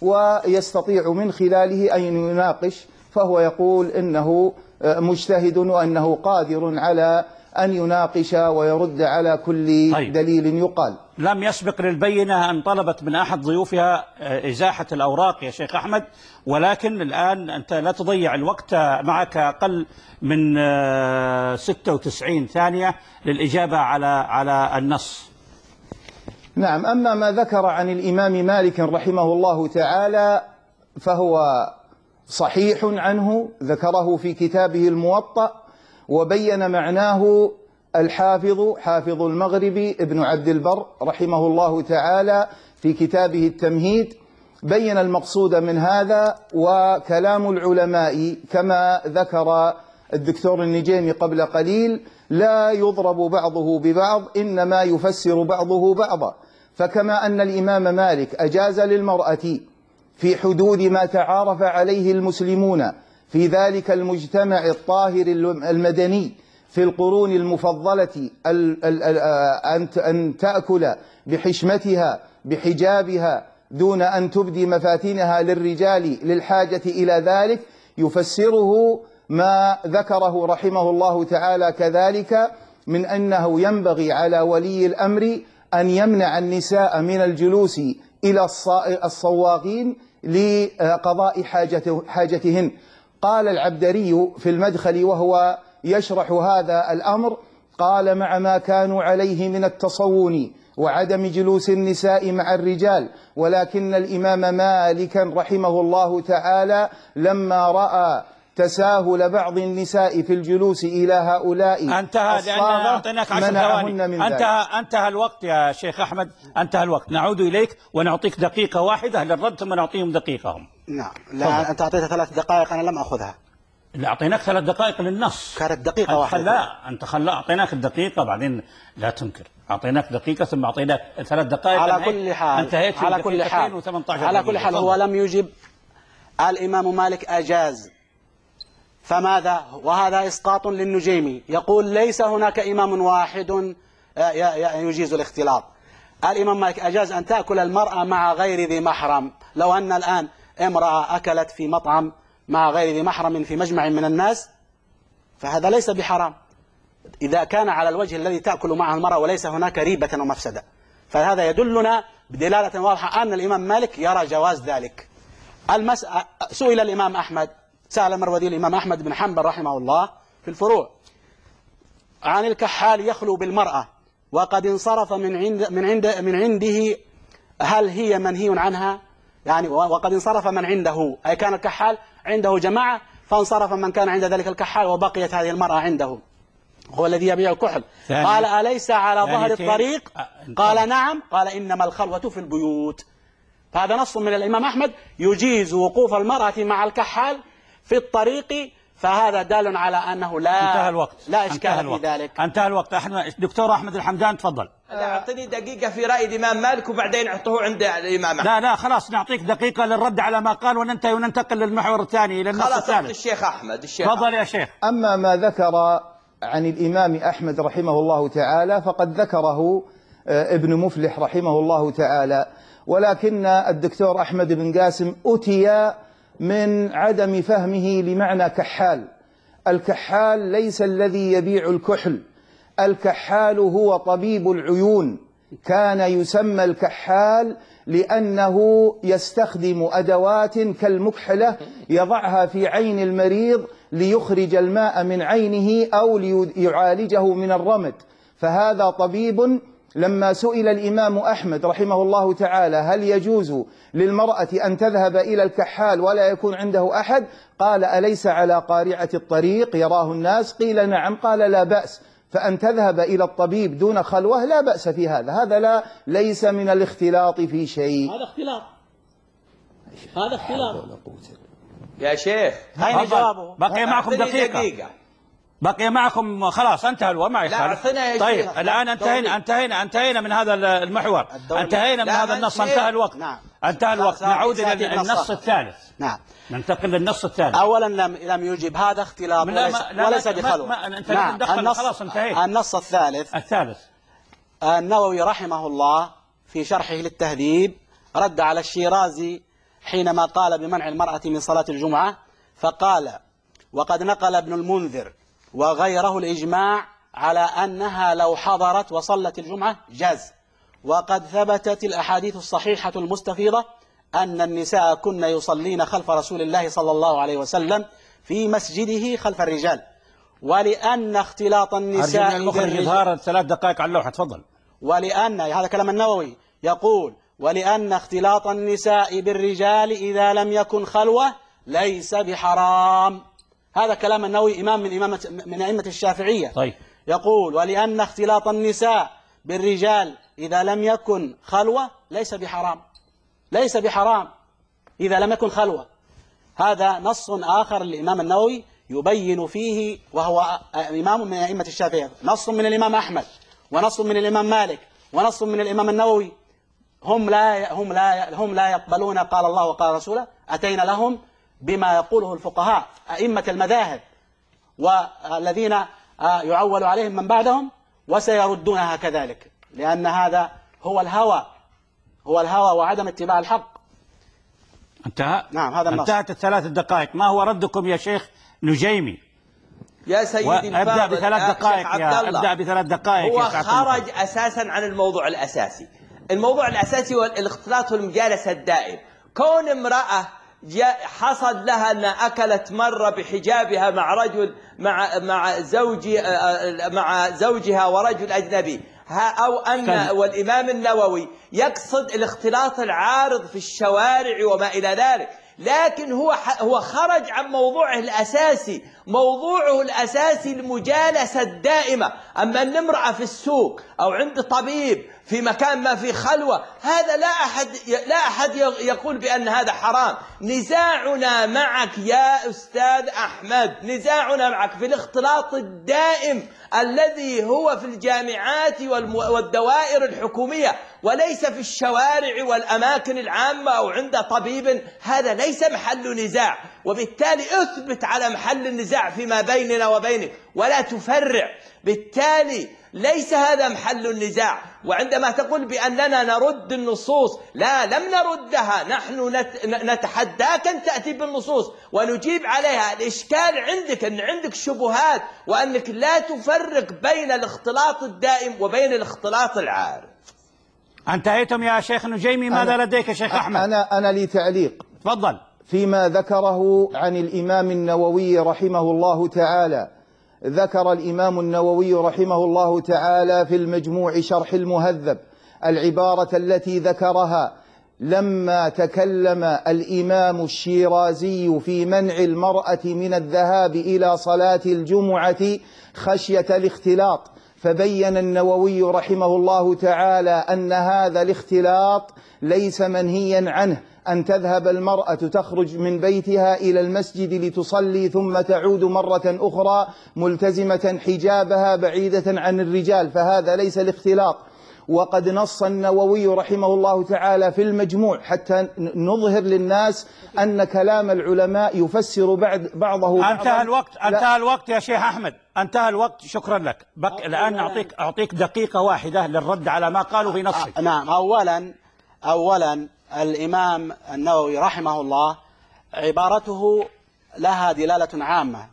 ويستطيع من خلاله أن يناقش، فهو يقول إنه مجتهد وأنه قادر على أن يناقش ويرد على كل دليل يقال. لم يسبق للبينة أن طلبت من أحد ضيوفها إزاحة الأوراق يا شيخ أحمد، ولكن الآن أنت لا تضيع الوقت، معك أقل من 96 ثانية للإجابة على النص. نعم. أما ما ذكر عن الإمام مالك رحمه الله تعالى فهو صحيح عنه، ذكره في كتابه الموطأ، وبين معناه حافظ المغرب ابن عبد البر رحمه الله تعالى في كتابه التمهيد، بين المقصود من هذا. وكلام العلماء كما ذكر الدكتور النجيمي قبل قليل لا يضرب بعضه ببعض، إنما يفسر بعضه بعضا. فكما أن الإمام مالك أجاز للمرأة في حدود ما تعارف عليه المسلمون في ذلك المجتمع الطاهر المدني في القرون المفضلة أن تأكل بحشمتها بحجابها دون أن تبدي مفاتنها للرجال للحاجة إلى ذلك، يفسره ما ذكره رحمه الله تعالى كذلك من أنه ينبغي على ولي الأمر أن يمنع النساء من الجلوس إلى الصواغين لقضاء حاجتهن. قال العبدري في المدخل وهو يشرح هذا الأمر، قال: مع ما كانوا عليه من التصون وعدم جلوس النساء مع الرجال، ولكن الإمام مالك رحمه الله تعالى لما رأى تساهل بعض النساء في الجلوس إلى هؤلاء الصاغة منعهن من ذلك. انتهى الوقت يا شيخ أحمد، انتهى الوقت. نعود إليك ونعطيك دقيقة واحدة للرد ثم نعطيهم دقيقهم. نعم. لا، أنت أعطيتها 3 دقائق، أنا لم أخذها. لا، أعطيناك 3 دقائق للنص. كانت دقيقة واحدة. لا، أنت أعطيناك الدقيقة، بعدين لا تنكر، أعطيناك دقيقة ثم أعطيناك 3 دقائق. على كل حال انتهيت على كل حال على كل حال هو لم يجب. الإمام مالك أجاز، فماذا؟ وهذا إسقاط للنجيمي، يقول ليس هناك إمام واحد يجيز الاختلاط. الإمام مالك أجاز أن تأكل المرأة مع غير ذي محرم. لو أن الآن امرأة أكلت في مطعم مع غير ذي محرم في مجمع من الناس فهذا ليس بحرام، إذا كان على الوجه الذي تأكل معه المرأة وليس هناك ريبة ومفسدة. فهذا يدلنا بدلالة واضحة أن الإمام مالك يرى جواز ذلك. سئل الإمام أحمد، سأل المروذي الإمام أحمد بن حنبل رحمه الله في الفروع عن الكحال يخلو بالمرأة وقد انصرف من عنده، هل هي منهي عنها؟ يعني وقد انصرف من عنده، أي كان الكحال عنده جماعة فانصرف من كان عند ذلك الكحال وبقيت هذه المرأة عنده، هو الذي يبيع الكحل. قال: أليس على ظهر الطريق؟ قال: نعم. قال: إنما الخلوة في البيوت. فهذا نص من الإمام أحمد يجيز وقوف المرأة مع الكحال في الطريق، فهذا دال على أنه لا إشكال في ذلك. انتهى الوقت. دكتور أحمد الحمدان تفضل. أعطني دقيقة في رأي الإمام مالك وبعدين أحطه عند الإمام أحمد. لا خلاص، نعطيك دقيقة للرد على ما قال وننتهي وننتقل للمحور الثاني إلى النص الثالث. خلاص، الشيخ أحمد. تفضل يا شيخ. أما ما ذكر عن الإمام أحمد رحمه الله تعالى فقد ذكره ابن مفلح رحمه الله تعالى، ولكن الدكتور أحمد بن قاسم أتي من عدم فهمه لمعنى كحال. الكحال ليس الذي يبيع الكحل، الكحال هو طبيب العيون، كان يسمى الكحال لأنه يستخدم أدوات كالمكحلة يضعها في عين المريض ليخرج الماء من عينه أو ليعالجه من الرمد. فهذا طبيب. لما سئل الإمام أحمد رحمه الله تعالى هل يجوز للمرأة أن تذهب إلى الكحال ولا يكون عنده أحد، قال: أليس على قارعة الطريق يراه الناس؟ قيل: نعم. قال: لا بأس، فأن تذهب إلى الطبيب دون خلوة لا بأس في هذا، هذا ليس من الاختلاط في شيء. هذا اختلاط. يا شيخ، أين جوابه؟ بقي معكم دقيقة. بقي معكم، خلاص انتهى الوقت. طيب الآن انتهينا من هذا المحور، انتهينا من هذا النص، انتهى الوقت. انتهى الوقت. نعود إلى النص الثالث. نعم، ننتقل للنص الثالث. أولا لم يجب، هذا اختلاط وليس بخلوة. خلاص انتهيت. النص الثالث النووي رحمه الله في شرحه للتهذيب رد على الشيرازي حينما قال بمنع المرأة من صلاة الجمعة، فقال: وقد نقل ابن المنذر وغيره الإجماع على أنها لو حضرت وصلت الجمعة جاز، وقد ثبتت الأحاديث الصحيحة المستفيضة أن النساء كن يصلين خلف رسول الله صلى الله عليه وسلم في مسجده خلف الرجال، ولأن اختلاط النساء أرجو من المخرج إظهار 3 دقائق على اللوحة. تفضل. ولأن هذا كلام النووي يقول: ولأن اختلاط النساء بالرجال إذا لم يكن خلوة ليس بحرام. هذا كلام النووي، إمام من أئمة الشافعية. طيب. يقول: ولأن اختلاط النساء بالرجال إذا لم يكن خلوة ليس بحرام، ليس بحرام إذا لم يكن خلوة. هذا نص آخر للإمام النووي يبين فيه، وهو إمام من أئمة الشافعية، نص من الإمام أحمد ونص من الإمام مالك ونص من الإمام النووي. هم لا يقبلون قال الله وقال رسوله، أتينا لهم بما يقوله الفقهاء أئمة المذاهب والذين يعول عليهم من بعدهم، وسيردونها كذلك، لأن هذا هو الهوى وعدم اتباع الحق. انتهى. نعم، هذا النص. انتهت ال3 دقائق. ما هو ردكم يا شيخ نجيمي؟ يا سيدي الفاضل، ابدأ ب3 دقائق ابدأ ب3 دقائق. هو خرج أساسا عن الموضوع الأساسي. الموضوع الأساسي هو الاختلاط والمجالسة الدائم. كون امرأة حصل لها أن أكلت مرة بحجابها مع رجل مع زوجها ورجل أجنبي، أو أن والإمام النووي يقصد الاختلاط العارض في الشوارع وما إلى ذلك، لكن هو خرج عن موضوعه الأساسي. موضوعه الأساسي المجالسة الدائمة. أما أن امرأة في السوق أو عند طبيب في مكان ما في خلوة، هذا لا أحد يقول بأن هذا حرام. نزاعنا معك يا أستاذ أحمد، نزاعنا معك في الاختلاط الدائم الذي هو في الجامعات والدوائر الحكومية، وليس في الشوارع والأماكن العامة أو عند طبيب. هذا ليس محل نزاع، وبالتالي اثبت على محل النزاع فيما بيننا وبينك ولا تفرع. بالتالي ليس هذا محل النزاع. وعندما تقول بأننا نرد النصوص، لا، لم نردها، نحن نتحداك أن تأتي بالنصوص ونجيب عليها. الإشكال عندك أن عندك شبهات، وأنك لا تفرق بين الاختلاط الدائم وبين الاختلاط العارض. انتهيتم يا شيخ نجيمي؟ ماذا لديك يا شيخ أحمد؟ أنا لي تعليق. تفضل. فيما ذكره عن الإمام النووي رحمه الله تعالى. ذكر الإمام النووي رحمه الله تعالى في المجموع شرح المهذب العبارة التي ذكرها لما تكلم الإمام الشيرازي في منع المرأة من الذهاب إلى صلاة الجمعة خشية الاختلاط، فبين النووي رحمه الله تعالى أن هذا الاختلاط ليس منهيا عنه، أن تذهب المرأة تخرج من بيتها إلى المسجد لتصلي ثم تعود مرة أخرى ملتزمة حجابها بعيدة عن الرجال، فهذا ليس الاختلاط. وقد نص النووي رحمه الله تعالى في المجموع حتى نظهر للناس أن كلام العلماء يفسر بعضه. انتهى الوقت يا شيخ أحمد، انتهى الوقت. شكرا لك. الآن أعطيك دقيقة واحدة للرد على ما قالوا في نصك. نعم. أولا الإمام النووي رحمه الله عبارته لها دلالة عامة،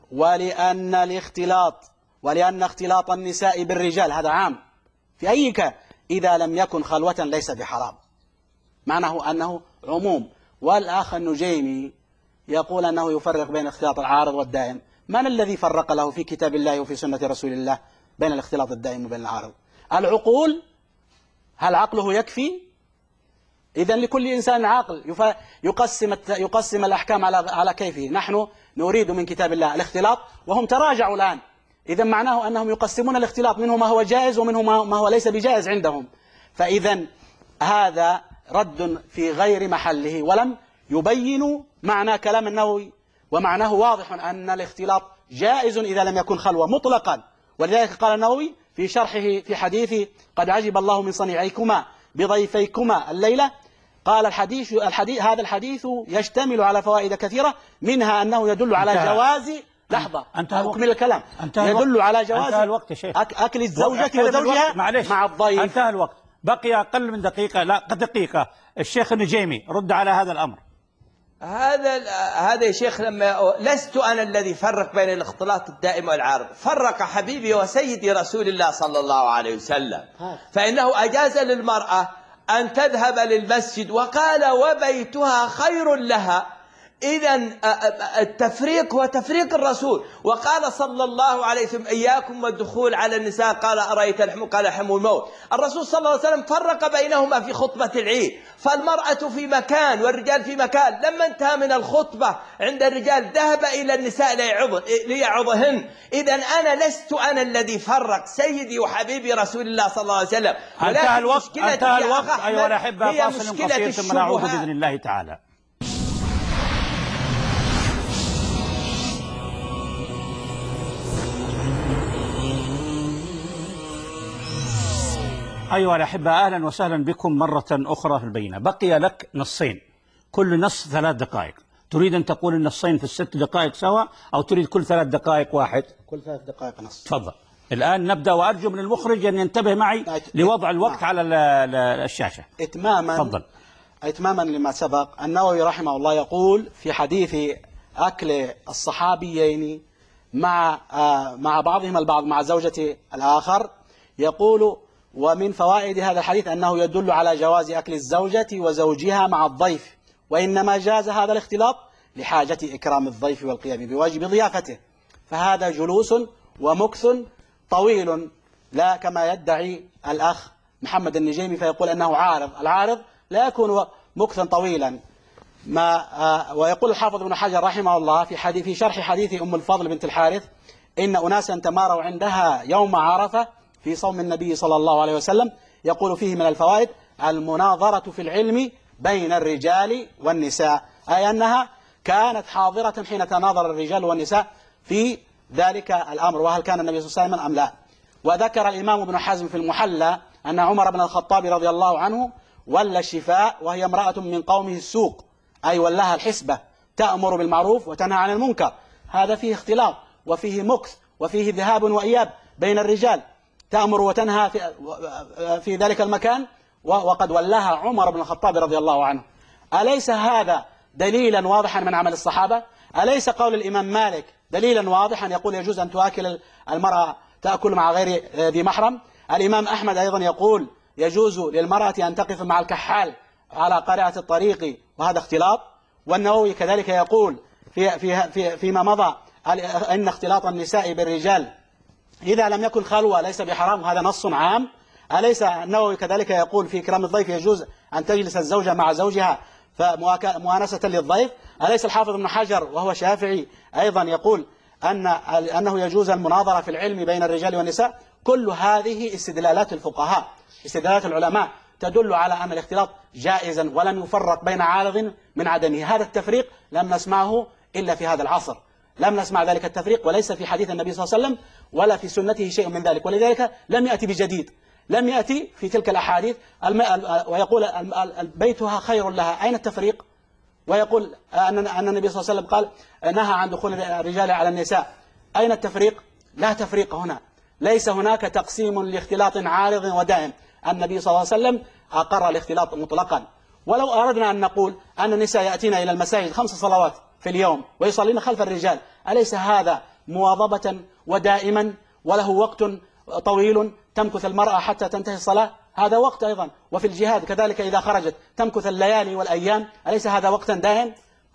ولأن اختلاط النساء بالرجال هذا عام في أي كان إذا لم يكن خلوة ليس بحرام، معناه أنه عموم. والأخ النجيمي يقول أنه يفرق بين الاختلاط العارض والدائم. من الذي فرق له في كتاب الله وفي سنة رسول الله بين الاختلاط الدائم وبين العارض؟ العقول؟ هل عقله يكفي؟ إذن لكل إنسان عاقل يقسم الأحكام على كيفه. نحن نريد من كتاب الله الاختلاط، وهم تراجعوا الآن. إذن معناه أنهم يقسمون الاختلاط، منه ما هو جائز ومنه ما هو ليس بجائز عندهم. فإذن هذا رد في غير محله، ولم يبينوا معنى كلام النووي، ومعناه واضح أن الاختلاط جائز إذا لم يكن خلوة مطلقا. ولذلك قال النووي في شرحه في حديث قد عجب الله من صنيعيكما بضيفيكما الليلة، قال هذا الحديث يشتمل على فوائد كثيرة، منها أنه يدل على جواز أكمل الكلام. يدل على جواز أكل الزوجة وزوجها مع الضيف. انتهى الوقت، بقي أقل من دقيقة. لا، دقيقة. الشيخ النجيمي رد على هذا الأمر. هذا يا شيخ، لما لست أنا الذي فرق بين الاختلاط الدائم والعارض، فرق حبيبي وسيدي رسول الله صلى الله عليه وسلم، فإنه أجاز للمرأة أن تذهب للمسجد وقال وبيتها خير لها. إذن التفريق هو تفريق الرسول، وقال صلى الله عليه وسلم إياكم والدخول على النساء، قال أرأيت الحم، قال حم الموت. الرسول صلى الله عليه وسلم فرق بينهما في خطبة العيد، فالمرأة في مكان والرجال في مكان. لما انتهى من الخطبة عند الرجال ذهب إلى النساء ليعظهن. إذن أنا لست أنا الذي فرق، سيدي وحبيبي رسول الله صلى الله عليه وسلم. انتهى الوقت أيها الأحبة، فاصل قصير ثم نعود بإذن الله تعالى. أيها الأحبة، أهلا وسهلا بكم مرة أخرى في البينة. بقي لك نصين، كل نص 3 دقائق. تريد أن تقول النصين في ال6 دقائق سوا، أو تريد كل 3 دقائق واحد؟ كل 3 دقائق نص. تفضل. الآن نبدأ، وأرجو من المخرج أن ينتبه معي لوضع الوقت على الشاشة. إتماما لما سبق، النووي رحمه الله يقول في حديث أكل الصحابيين مع بعضهم البعض مع زوجة الآخر، يقول ومن فوائد هذا الحديث أنه يدل على جواز أكل الزوجة وزوجها مع الضيف، وإنما جاز هذا الاختلاط لحاجة إكرام الضيف والقيام بواجب ضيافته، فهذا جلوس ومكث طويل، لا كما يدعي الأخ محمد النجيمي فيقول أنه عارض. العارض لا يكون مكثا طويلا. ويقول الحافظ ابن حجر رحمه الله في شرح حديث أم الفضل بنت الحارث إن أناسا تماروا عندها يوم عرفة في صوم النبي صلى الله عليه وسلم، يقول فيه من الفوائد المناظرة في العلم بين الرجال والنساء، أي أنها كانت حاضرة حين تناظر الرجال والنساء في ذلك الأمر، وهل كان النبي صلى الله عليه وسلم أم لا. وذكر الإمام ابن حزم في المحلى أن عمر بن الخطاب رضي الله عنه ولى الشفاء وهي امرأة من قومه السوق، أي ولها الحسبة، تأمر بالمعروف وتنهى عن المنكر. هذا فيه اختلاط وفيه مكث وفيه ذهاب وإياب بين الرجال، تأمر وتنهى في ذلك المكان، وقد ولاها عمر بن الخطاب رضي الله عنه. أليس هذا دليلا واضحا من عمل الصحابة؟ أليس قول الإمام مالك دليلا واضحا يقول يجوز أن تأكل المرأة تأكل مع غير ذي محرم؟ الإمام أحمد أيضا يقول يجوز للمرأة أن تقف مع الكحال على قارعة الطريق، وهذا اختلاط. والنووي كذلك يقول فيما مضى أن اختلاط النساء بالرجال إذا لم يكن خلوة ليس بحرام، هذا نص عام. أليس النووي كذلك يقول في إكرام الضيف يجوز أن تجلس الزوجة مع زوجها فمؤانسة للضيف؟ أليس الحافظ ابن حجر وهو شافعي أيضا يقول أنه يجوز المناظرة في العلم بين الرجال والنساء؟ كل هذه استدلالات الفقهاء، استدلالات العلماء تدل على أن الاختلاط جائزا ولم يفرق بين عارض من عدمه. هذا التفريق لم نسمعه إلا في هذا العصر، لم نسمع ذلك التفريق، وليس في حديث النبي صلى الله عليه وسلم ولا في سنته شيء من ذلك، ولذلك لم يأتي بجديد، لم يأتي في تلك الأحاديث ويقول بيتها خير لها. أين التفريق؟ ويقول أن النبي صلى الله عليه وسلم قال نهى عن دخول الرجال على النساء. أين التفريق؟ لا تفريق هنا، ليس هناك تقسيم لاختلاط عارض ودائم. النبي صلى الله عليه وسلم أقر الاختلاط مطلقا. ولو أردنا أن نقول أن النساء يأتين إلى المساجد 5 صلوات في اليوم ويصلين خلف الرجال، أليس هذا مواظبة ودائما وله وقت طويل تمكث المرأة حتى تنتهي الصلاة؟ هذا وقت أيضا. وفي الجهاد كذلك إذا خرجت تمكث الليالي والأيام، أليس هذا وقتا دائم؟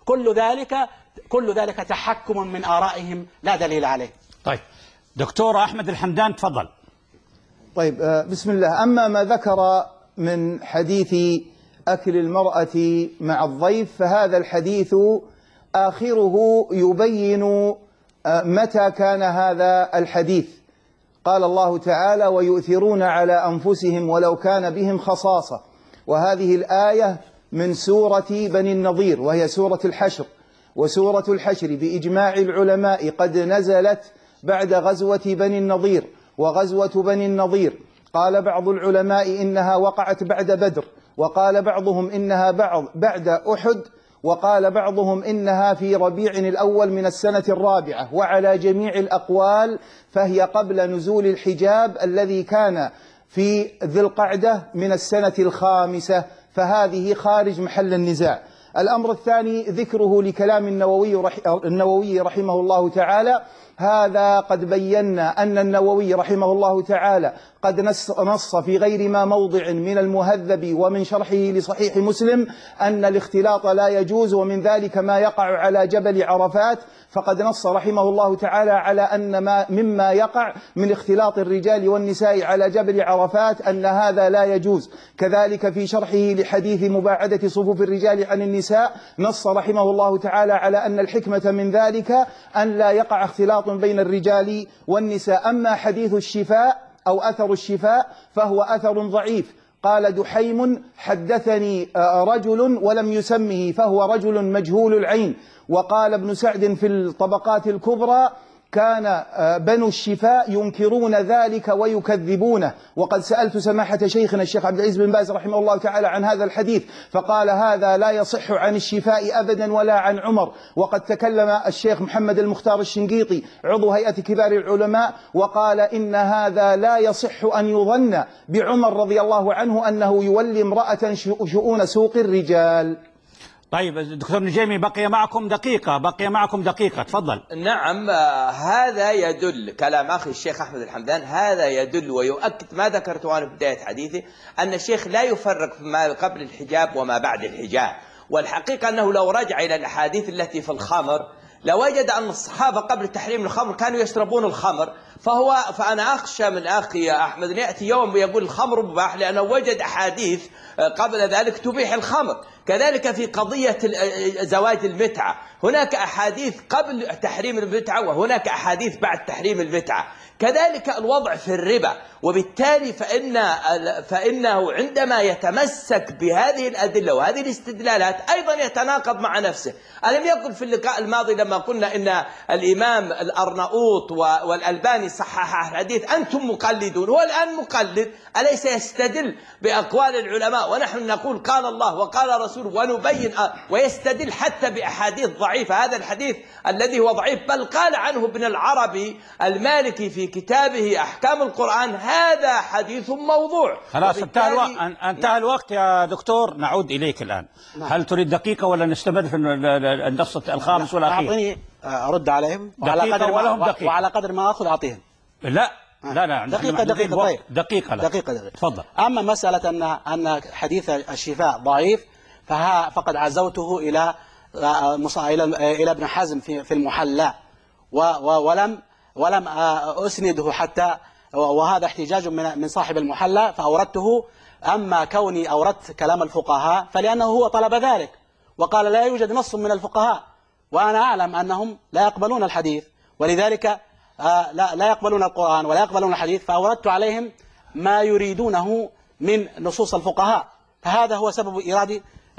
كل ذلك تحكم من آرائهم لا دليل عليه. طيب دكتور أحمد الحمدان تفضل. طيب بسم الله. أما ما ذكر من حديث أكل المرأة مع الضيف فهذا الحديث آخره يبين متى كان هذا الحديث. قال الله تعالى ويؤثرون على أنفسهم ولو كان بهم خصاصة، وهذه الآية من سورة بني النضير وهي سورة الحشر. وسورة الحشر بإجماع العلماء قد نزلت بعد غزوة بني النضير. وغزوة بني النضير قال بعض العلماء إنها وقعت بعد بدر، وقال بعضهم إنها بعد أحد، وقال بعضهم إنها في ربيع الأول من السنة الرابعة. وعلى جميع الأقوال فهي قبل نزول الحجاب الذي كان في ذي القعدة من السنة الخامسة، فهذه خارج محل النزاع. الأمر الثاني ذكره لكلام النووي رحمه الله تعالى. هذا قد بينا أن النووي رحمه الله تعالى قد نص في غير ما موضع من المهذب ومن شرحه لصحيح مسلم أن الاختلاط لا يجوز، ومن ذلك ما يقع على جبل عرفات، فقد نص رحمه الله تعالى على أن مما يقع من اختلاط الرجال والنساء على جبل عرفات أن هذا لا يجوز. كذلك في شرحه لحديث مباعدة صفوف الرجال عن النساء نص رحمه الله تعالى على أن الحكمة من ذلك أن لا يقع اختلاط بين الرجال والنساء. أما حديث الشفاء أو أثر الشفاء فهو أثر ضعيف. قال دحيم حدثني رجل ولم يسمه فهو رجل مجهول العين. وقال ابن سعد في الطبقات الكبرى كان بنو الشفاء ينكرون ذلك ويكذبونه. وقد سألت سماحة شيخنا الشيخ عبد العزيز بن باز رحمه الله تعالى عن هذا الحديث فقال هذا لا يصح عن الشفاء أبدا ولا عن عمر. وقد تكلم الشيخ محمد المختار الشنقيطي عضو هيئة كبار العلماء وقال إن هذا لا يصح أن يظن بعمر رضي الله عنه أنه يولي امرأة شؤون سوق الرجال. طيب دكتور نجيمي بقي معكم دقيقة تفضل. نعم، هذا يدل كلام أخي الشيخ أحمد الحمدان، هذا يدل ويؤكد ما ذكرته أنا في بداية حديثي أن الشيخ لا يفرق ما قبل الحجاب وما بعد الحجاب. والحقيقة أنه لو رجع إلى الأحاديث التي في الخمر لوجد أن الصحابة قبل تحريم الخمر كانوا يشربون الخمر، فأنا أخشى من أخي أحمد أن يأتي يوم يقول الخمر مباح، لأنه وجد أحاديث قبل ذلك تبيح الخمر. كذلك في قضية زواج المتعة هناك أحاديث قبل تحريم المتعة وهناك أحاديث بعد تحريم المتعة. كذلك الوضع في الربا، وبالتالي فإنه عندما يتمسك بهذه الأدلة وهذه الاستدلالات أيضا يتناقض مع نفسه. ألم يقل في اللقاء الماضي لما قلنا إن الإمام الأرناؤوط والألباني صحح الحديث أنتم مقلدون، هو الآن مقلد، أليس يستدل بأقوال العلماء ونحن نقول قال الله وقال رسول ونبين، ويستدل حتى بأحاديث ضعيفة. هذا الحديث الذي هو ضعيف بل قال عنه ابن العربي المالكي في كتابه أحكام القرآن هذا حديث موضوع. خلاص انتهى الوقت يا دكتور، نعود إليك الآن. هل تريد دقيقة ولا نستمر في النص الخامس والأخير؟ أعطيني أرد عليهم وعلى قدر ما أخذ أعطيهم. لا دقيقة. طيب دقيقة تفضل. أما مسألة أن حديث الشفاء ضعيف فقد عزوته إلى ابن حزم في المحلى ولم أسنده حتى، وهذا احتجاج من صاحب المحلى فأوردته. أما كوني أوردت كلام الفقهاء فلأنه هو طلب ذلك وقال لا يوجد نص من الفقهاء، وأنا أعلم أنهم لا يقبلون الحديث ولذلك لا يقبلون القرآن ولا يقبلون الحديث، فأوردت عليهم ما يريدونه من نصوص الفقهاء. فهذا هو سبب إيراد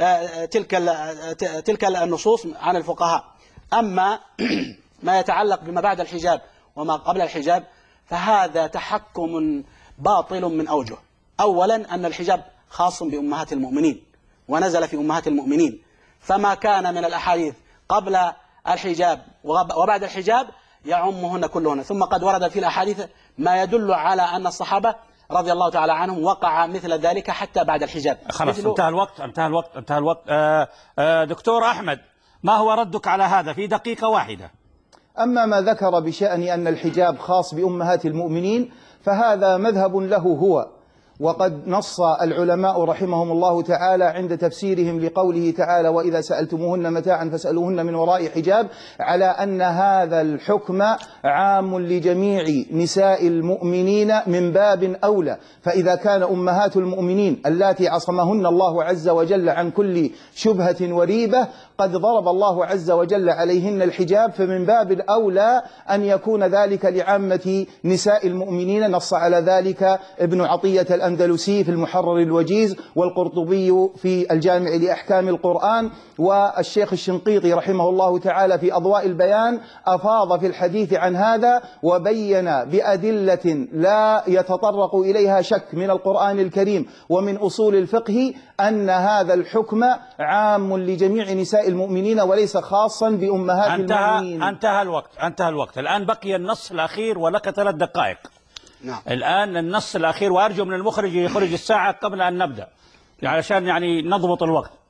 تلك النصوص عن الفقهاء. أما ما يتعلق بما بعد الحجاب وما قبل الحجاب فهذا تحكم باطل من أوجه. أولا أن الحجاب خاص بأمهات المؤمنين ونزل في أمهات المؤمنين، فما كان من الأحاديث قبل الحجاب وبعد الحجاب يعمهن كلهن. ثم قد ورد في الأحاديث ما يدل على أن الصحابة رضي الله تعالى عنهم وقع مثل ذلك حتى بعد الحجاب. خلاص انتهى الوقت. دكتور أحمد، ما هو ردك على هذا في دقيقة واحدة؟ أما ما ذكر بشأن أن الحجاب خاص بأمهات المؤمنين فهذا مذهب له هو، وقد نص العلماء رحمهم الله تعالى عند تفسيرهم لقوله تعالى وإذا سألتموهن متاعا فاسألوهن من وراء حجاب على أن هذا الحكم عام لجميع نساء المؤمنين من باب أولى. فإذا كان أمهات المؤمنين اللاتي عصمهن الله عز وجل عن كل شبهة وريبة قد ضرب الله عز وجل عليهن الحجاب، فمن باب الأولى أن يكون ذلك لعامة نساء المؤمنين. نص على ذلك ابن عطية الأندلسي في المحرر الوجيز، والقرطبي في الجامع لأحكام القرآن، والشيخ الشنقيطي رحمه الله تعالى في أضواء البيان أفاض في الحديث عن هذا وبين بأدلة لا يتطرق إليها شك من القرآن الكريم ومن أصول الفقه أن هذا الحكم عام لجميع نساء المؤمنين وليس خاصا بأمهات المؤمنين. انتهى الوقت. الآن بقي النص الأخير ولك 3 دقائق. نعم. الآن النص الأخير، وأرجو من المخرج يخرج الساعة قبل أن نبدأ علشان يعني نضبط الوقت.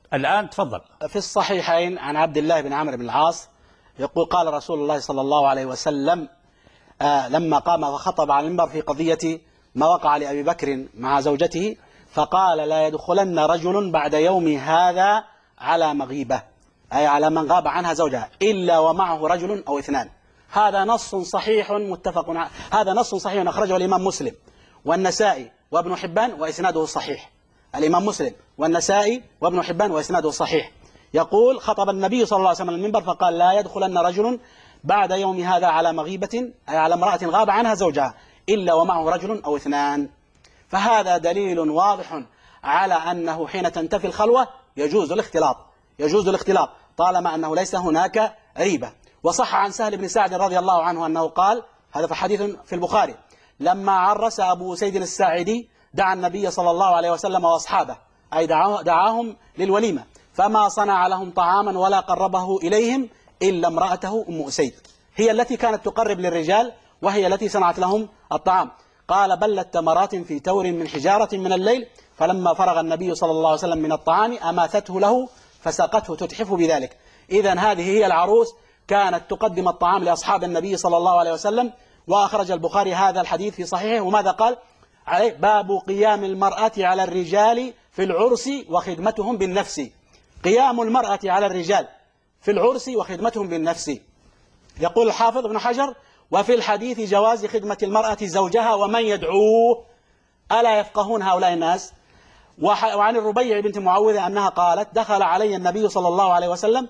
الآن تفضل. في الصحيحين عن عبد الله بن عمرو بن العاص يقول قال رسول الله صلى الله عليه وسلم لما قام وخطب على المنبر في قضية ما وقع لأبي بكر مع زوجته فقال لا يدخلن رجل بعد يوم هذا على مغيبة، أي على من غاب عنها زوجها، إلا ومعه رجل أو اثنان. هذا نص صحيح هذا نص صحيح أخرجه الإمام مسلم والنسائي وابن حبان وإسناده صحيح. الإمام مسلم والنسائي وابن حبان وإسناده صحيح. يقول خطب النبي صلى الله عليه وسلم المنبر فقال لا يدخلن رجل بعد يوم هذا على مغيبة، أي على امرأة غاب عنها زوجها، إلا ومعه رجل أو اثنان. فهذا دليل واضح على أنه حين تنتفي الخلوة يجوز الاختلاط طالما أنه ليس هناك ريبة. وصح عن سهل بن سعد رضي الله عنه أنه قال، هذا في حديث في البخاري، لما عرس أبو سيد الساعدي دعا النبي صلى الله عليه وسلم وأصحابه، أي دعاهم للوليمة، فما صنع لهم طعاما ولا قربه إليهم إلا امرأته أم أسيد، هي التي كانت تقرب للرجال وهي التي صنعت لهم الطعام. قال بلت تمرات في تور من حجارة من الليل، فلما فرغ النبي صلى الله عليه وسلم من الطعام أماثته له فساقته تتحف بذلك. إذن هذه هي العروس كانت تقدم الطعام لأصحاب النبي صلى الله عليه وسلم. وأخرج البخاري هذا الحديث في صحيحه. وماذا قال عليه؟ باب قيام المرأة على الرجال في العرس وخدمتهم بالنفس. قيام المرأة على الرجال في العرس وخدمتهم بالنفس. يقول الحافظ ابن حجر وفي الحديث جواز خدمة المرأة زوجها ومن يدعوه، ألا يفقهون هؤلاء الناس؟ وعن الربيع بنت معوذة أنها قالت دخل علي النبي صلى الله عليه وسلم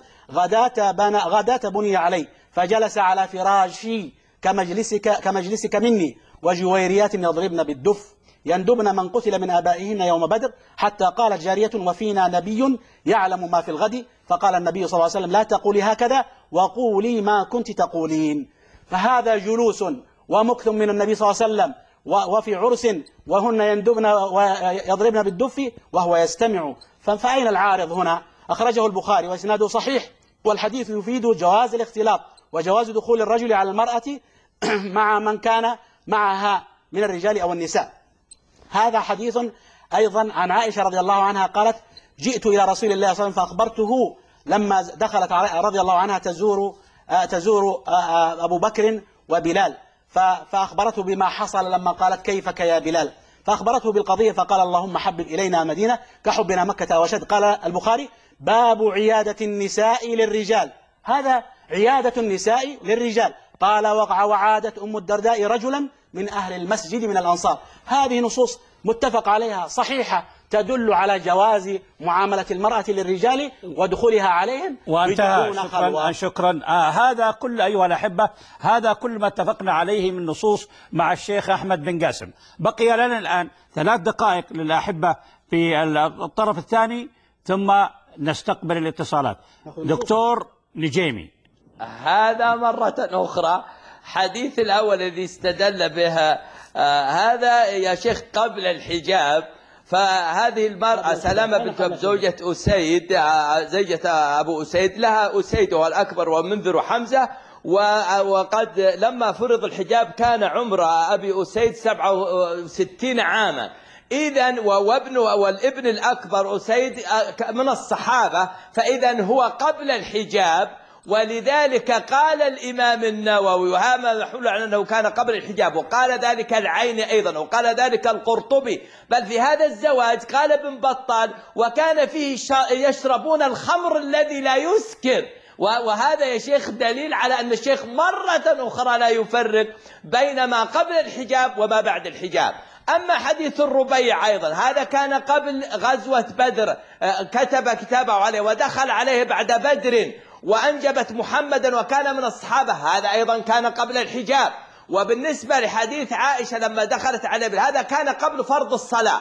غداة بني علي فجلس على فراشي كمجلسك مني وجويريات يضربن بالدف يندبن من قتل من آبائهن يوم بدر، حتى قالت جارية وفينا نبي يعلم ما في الغد، فقال النبي صلى الله عليه وسلم لا تقولي هكذا وقولي ما كنت تقولين. فهذا جلوس ومكث من النبي صلى الله عليه وسلم وفي عرس وهن يندبن ويضربن بالدف وهو يستمع، فأين العارض هنا؟ أخرجه البخاري وإسناده صحيح. والحديث يفيد جواز الاختلاط وجواز دخول الرجل على المرأة مع من كان معها من الرجال أو النساء. هذا حديث أيضا عن عائشة رضي الله عنها قالت جئت إلى رسول الله صلى الله عليه وسلم فأخبرته لما دخلت رضي الله عنها تزور أبو بكر وبلال، فأخبرته بما حصل لما قالت كيفك يا بلال، فأخبرته بالقضية فقال اللهم حبب إلينا مدينة كحبنا مكة وشد. قال البخاري باب عيادة النساء للرجال، هذا عيادة النساء للرجال. قال وقع وعادت أم الدرداء رجلا من أهل المسجد من الأنصار. هذه نصوص متفق عليها صحيحة تدل على جواز معاملة المرأة للرجال ودخولها عليهم. وانتهى. شكرا. هذا كل أيها الأحبة، هذا كل ما اتفقنا عليه من نصوص مع الشيخ أحمد بن قاسم. بقي لنا الآن 3 دقائق للأحبة في الطرف الثاني ثم نستقبل الاتصالات. دكتور نجيمي، هذا مرة أخرى حديث الأول الذي استدل بها هذا يا شيخ قبل الحجاب. فهذه المرأة سلامة بنت زوجة أسيد، زوجة أبو أسيد، لها أسيد هو الأكبر ومنذر حمزة، وقد لما فرض الحجاب كان عمر أبي أسيد 67 عاما. إذن والابن الأكبر أسيد من الصحابة، فإذن هو قبل الحجاب. ولذلك قال الإمام النووي وهذا يحول على أنه كان قبل الحجاب، وقال ذلك العيني أيضا، وقال ذلك القرطبي. بل في هذا الزواج قال ابن بطال وكان فيه يشربون الخمر الذي لا يسكر. وهذا يا شيخ دليل على أن الشيخ مرة أخرى لا يفرق بين ما قبل الحجاب وما بعد الحجاب. أما حديث الربيع أيضا هذا كان قبل غزوة بدر، كتب كتابه عليه ودخل عليه بعد بدر وأنجبت محمدا وكان من الصحابة، هذا أيضا كان قبل الحجاب. وبالنسبة لحديث عائشة لما دخلت عليه هذا كان قبل فرض الصلاة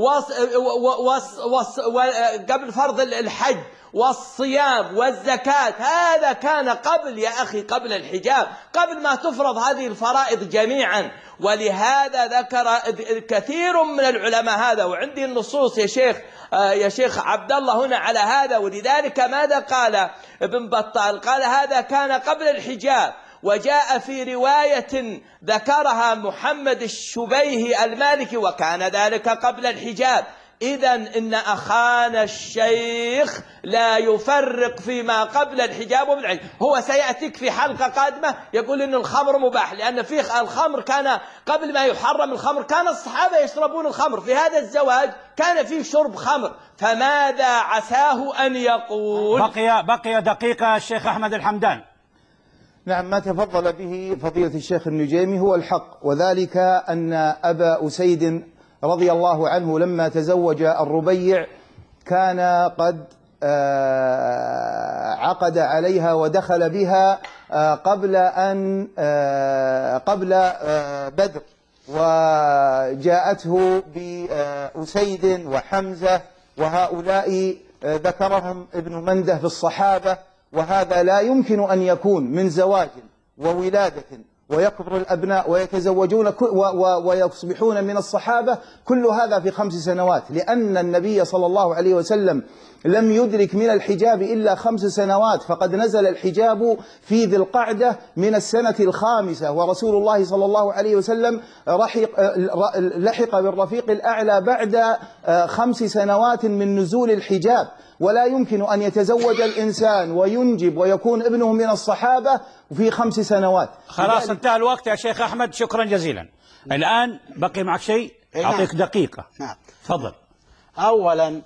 قبل فرض الحج والصيام والزكاة، هذا كان قبل يا أخي قبل الحجاب، قبل ما تفرض هذه الفرائض جميعا. ولهذا ذكر كثير من العلماء هذا، وعندي النصوص يا شيخ عبد الله هنا على هذا. ولذلك ماذا قال ابن بطال؟ قال هذا كان قبل الحجاب. وجاء في رواية ذكرها محمد الشبيهي المالكي وكان ذلك قبل الحجاب. إذا إن أخانا الشيخ لا يفرق فيما قبل الحجاب وبعد الحجاب. هو سيأتيك في حلقة قادمة يقول إن الخمر مباح، لأن في الخمر كان قبل ما يحرم الخمر كان الصحابة يشربون الخمر، في هذا الزواج كان فيه شرب خمر، فماذا عساه أن يقول؟ بقي دقيقة الشيخ أحمد الحمدان. نعم، ما تفضل به فضيلة الشيخ النجيمي هو الحق، وذلك أن أبا أسيد رضي الله عنه لما تزوج الربيع كان قد عقد عليها ودخل بها قبل بدر، وجاءته بأسيد وحمزة، وهؤلاء ذكرهم ابن منده في الصحابة، وهذا لا يمكن أن يكون من زواج وولادة ويكبر الأبناء ويتزوجون ويصبحون من الصحابة، كل هذا في 5 سنوات، لأن النبي صلى الله عليه وسلم لم يدرك من الحجاب إلا 5 سنوات، فقد نزل الحجاب في ذي القعدة من السنة 5، ورسول الله صلى الله عليه وسلم لحق بالرفيق الأعلى بعد 5 سنوات من نزول الحجاب. ولا يمكن أن يتزوج الإنسان وينجب ويكون ابنه من الصحابة في 5 سنوات. خلاص انتهى الوقت يا شيخ أحمد، شكرا جزيلا. الآن بقي معك شيء، أعطيك دقيقة. نعم. تفضل. أولا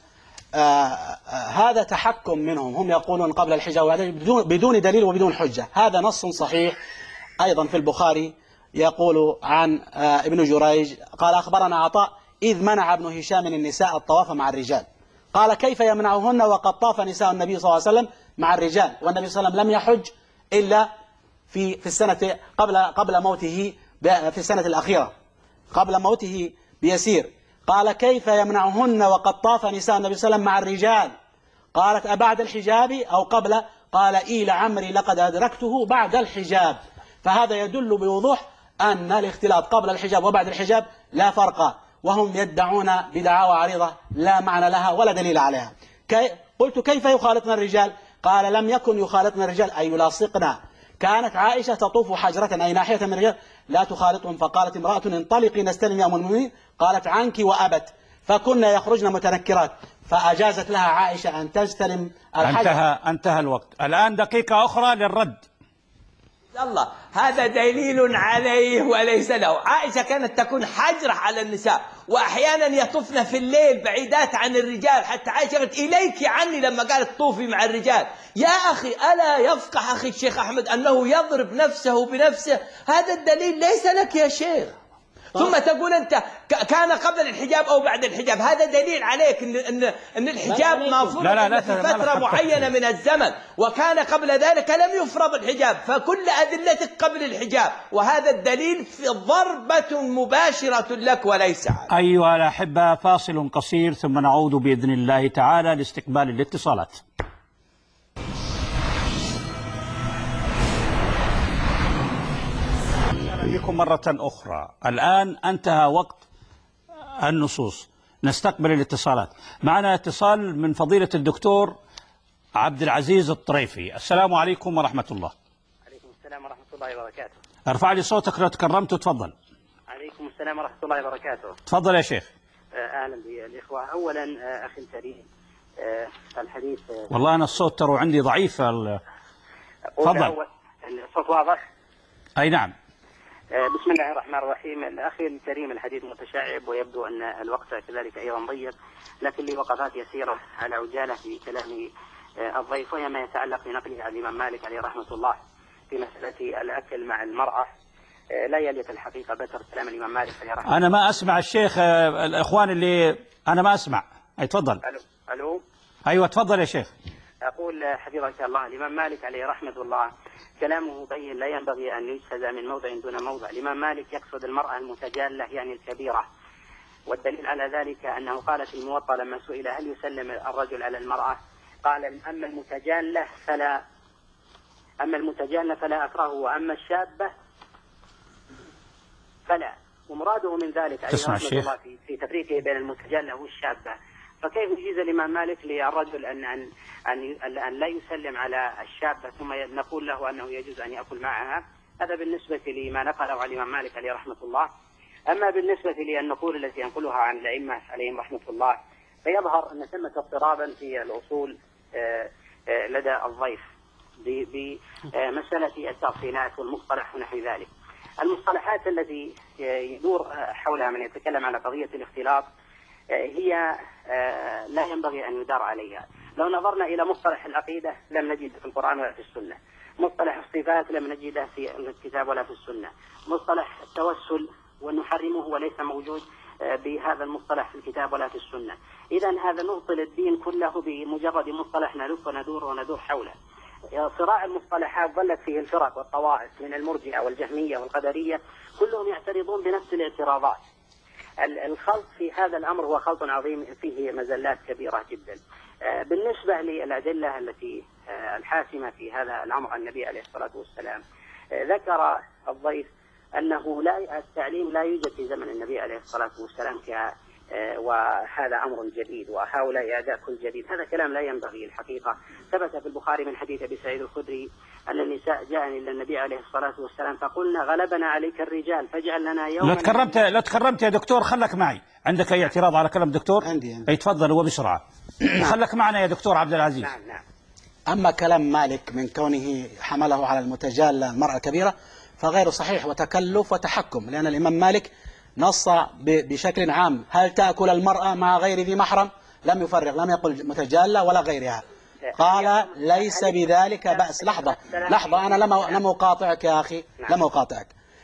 هذا تحكم منهم، هم يقولون قبل الحجاب بدون دليل وبدون حجة. هذا نص صحيح أيضا في البخاري، يقول عن ابن جريج قال أخبرنا عطاء إذ منع ابن هشام النساء الطواف مع الرجال، قال كيف يمنعهن وقد طاف نساء النبي صلى الله عليه وسلم مع الرجال، والنبي صلى الله عليه وسلم لم يحج إلا في السنة قبل موته، في السنة الأخيرة قبل موته بيسير. قال كيف يمنعهن وقد طاف نساء النبي صلى الله عليه وسلم مع الرجال؟ قالت أبعد الحجاب أو قبل؟ قال إي لعمري لقد أدركته بعد الحجاب. فهذا يدل بوضوح أن الاختلاط قبل الحجاب وبعد الحجاب لا فرق، وهم يدعون بدعاوى عريضة لا معنى لها ولا دليل عليها. قلت كيف يخالطنا الرجال؟ قال لم يكن يخالطنا الرجال أي يلاصقنا، كانت عائشة تطوف حجرة أي ناحية من الرجال لا تخالطهم، فقالت امرأة انطلقي نستلم يا أم المؤمنين، قالت عنك وأبت، فكنا يخرجن متنكرات، فأجازت لها عائشة أن تستلم الحجر. انتهى الوقت. الآن دقيقة أخرى للرد. الله، هذا دليل عليه وليس له. عائشة كانت تكون حجرة على النساء، وأحيانا يطفن في الليل بعيدات عن الرجال، حتى عائشة قالت إليك عني لما قالت طوفي مع الرجال. يا أخي ألا يفقه أخي الشيخ أحمد أنه يضرب نفسه بنفسه؟ هذا الدليل ليس لك يا شيخ. ثم تقول أنت كان قبل الحجاب أو بعد الحجاب، هذا دليل عليك أن الحجاب مفروض في فترة معينة من الزمن، وكان قبل ذلك لم يفرض الحجاب، فكل أدلتك قبل الحجاب، وهذا الدليل في ضربة مباشرة لك وليس عليك. أيها الأحبة، فاصل قصير ثم نعود بإذن الله تعالى لاستقبال الاتصالات. بكم مرة أخرى. الآن انتهى وقت النصوص، نستقبل الاتصالات. معنا اتصال من فضيلة الدكتور عبد العزيز الطريفي. السلام عليكم ورحمة الله. عليكم السلام ورحمة الله وبركاته. ارفع لي صوتك لو تكرمت، تفضل. عليكم السلام ورحمة الله وبركاته. تفضل يا شيخ. أهلا بالإخوة. أولا أخي الكريم، الحديث والله أنا الصوت ترى عندي ضعيف. تفضل. الصوت واضح؟ أي نعم. بسم الله الرحمن الرحيم. الأخي الكريم، الحديث متشعب ويبدو أن الوقت كذلك أيضا ضيق، لكن لي وقفات يسيرة على عجالة في كلام الضيف، وهي ما يتعلق بنقله عن الإمام مالك عليه رحمة الله في مسألة الأكل مع المرأة. لا يليق الحقيقة بتر كلام الإمام مالك عليه رحمة الله. أنا ما أسمع الشيخ، الإخوان اللي أنا ما أسمع. أي تفضل. ألو. أيوة تفضل يا شيخ. أقول حفظك الله، الإمام مالك عليه رحمة الله كلامه بين، لا ينبغي أن يجتزى من موضع دون موضع. الإمام مالك يقصد المرأة المتجالة يعني الكبيرة، والدليل على ذلك أنه قال في الموطأ لما سئل هل يسلم الرجل على المرأة قال أما المتجالة فلا أكرهه، وأما الشابة فلا. ومراده من ذلك عليه رحمة الله في تفريقه بين المتجالة والشابة. فكيف يجيز الإمام مالك للرجل أن لا يسلم على الشابة ثم نقول له أنه يجوز أن يأكل معها؟ هذا بالنسبة لما نقله عن الإمام مالك عليه رحمة الله. أما بالنسبة للنقول التي ينقلها عن الأئمة عليهم رحمة الله فيظهر أن ثمة اضطرابا في الأصول لدى الضيف بمسألة التأصيلات والمصطلح ونحو ذلك. المصطلحات التي يدور حولها من يتكلم على قضية الاختلاط هي لا ينبغي أن يدار عليها. لو نظرنا إلى مصطلح العقيدة لم نجد في القرآن ولا في السنة، مصطلح الصفات لم نجده في الكتاب ولا في السنة، مصطلح التوسل ونحرمه وليس موجود بهذا المصطلح في الكتاب ولا في السنة. إذن هذا نبطل الدين كله بمجرد مصطلح نلف وندور حوله. صراع المصطلحات ظلت فيه الفرق والطوائف من المرجئة والجهمية والقدرية، كلهم يعترضون بنفس الاعتراضات. الخلط في هذا الأمر هو خلط عظيم فيه مزلات كبيرة جدا. بالنسبة للأدلة التي الحاسمة في هذا الأمر، النبي عليه الصلاة والسلام ذكر الضيف أنه التعليم لا يوجد في زمن النبي عليه الصلاة والسلام وهذا أمر جديد وهؤلاء أعداء كل جديد. هذا كلام لا ينبغي الحقيقة. ثبت في البخاري من حديث أبي سعيد الخدري أن النساء جاءن إلى النبي عليه الصلاة والسلام فقلنا غلبنا عليك الرجال فاجعل لنا يوما. لا تكرمت يا دكتور، خلك معي. عندك أي اعتراض على كلام دكتور؟ عندي. أي تفضل وبسرعة. خلك معنا يا دكتور عبد العزيز. نعم. أما كلام مالك من كونه حمله على المتجالة المرأة الكبيرة فغير صحيح وتكلف وتحكم، لأن الإمام مالك نص بشكل عام هل تأكل المرأة مع غير ذي محرم، لم يفرق، لم يقل متجالة ولا غيرها، قال ليس بذلك بأس. لحظة أنا لم أقاطعك يا أخي، لم أقاطعك.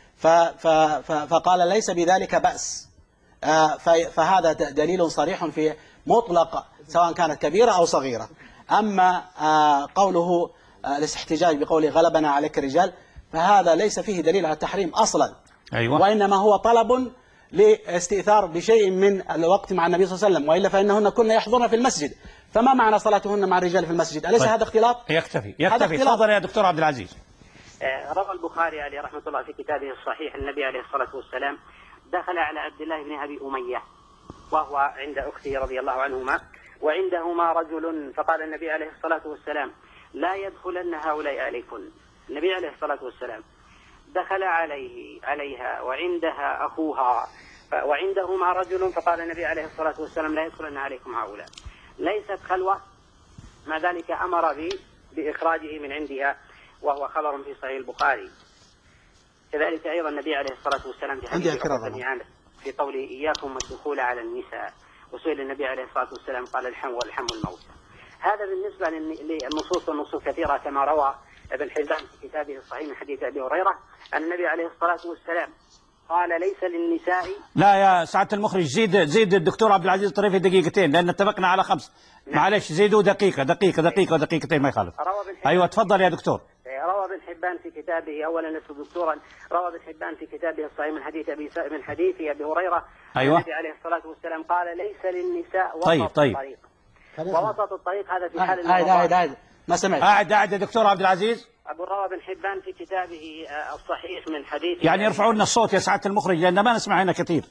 فقال ليس بذلك بأس، فهذا دليل صريح في مطلق سواء كانت كبيرة أو صغيرة. أما قوله الاحتجاج بقوله غلبنا عليك الرجال فهذا ليس فيه دليل على التحريم أصلا. أيوة. وإنما هو طلب لاستئثار بشيء من الوقت مع النبي صلى الله عليه وسلم، وإلا فإنهن كن يحضرن في المسجد، فما معنى صلاتهن مع الرجال في المسجد؟ أليس هذا اختلاط؟ يكتفي. تفضل يا دكتور عبد العزيز. روى البخاري عليه رحمة الله في كتابه الصحيح النبي عليه الصلاة والسلام دخل على عبد الله بن أبي أمية وهو عند أخته رضي الله عنهما وعندهما رجل، فقال النبي عليه الصلاة والسلام لا يدخلن هؤلاء عليكن. النبي عليه الصلاة والسلام دخل عليها وعندها أخوها وعندهما رجل، فقال النبي عليه الصلاة والسلام لا يدخلن عليكم هؤلاء. ليست خلوة، مع ذلك أمر بإخراجه من عندها، وهو خبر في صحيح البخاري. كذلك أيضا النبي عليه الصلاة والسلام في حديث في قوله إياكم والدخول على النساء، وسئل النبي عليه الصلاة والسلام قال الحم والحم الموت. هذا بالنسبة للنصوص، والنصوص كثيرة كما روى ابن حبان في كتابه الصحيح من حديث أبي هريرة أن النبي عليه الصلاة والسلام قال ليس للنساء. لا يا سعادة المخرج، زيد الدكتور عبد العزيز الطريفي دقيقتين، لأن اتفقنا على 5. معلش زيدوا دقيقتين ما يخالف. أيوة تفضل يا دكتور. روى ابن حبان في كتابه، أولا نسب دكتورا، روى ابن حبان في كتابه الصحيح من حديث أبي هريرة. أيوة. النبي عليه الصلاة والسلام قال ليس للنساء وسط الطريق. ووسط الطريق هذا في حال قاعد ما سمعت. قاعد يا دكتور عبد العزيز. أبو روى بن حبان في كتابه الصحيح من حديث، يعني يرفعوا لنا الصوت يا سعادة المخرج لأن ما نسمع هنا كثير.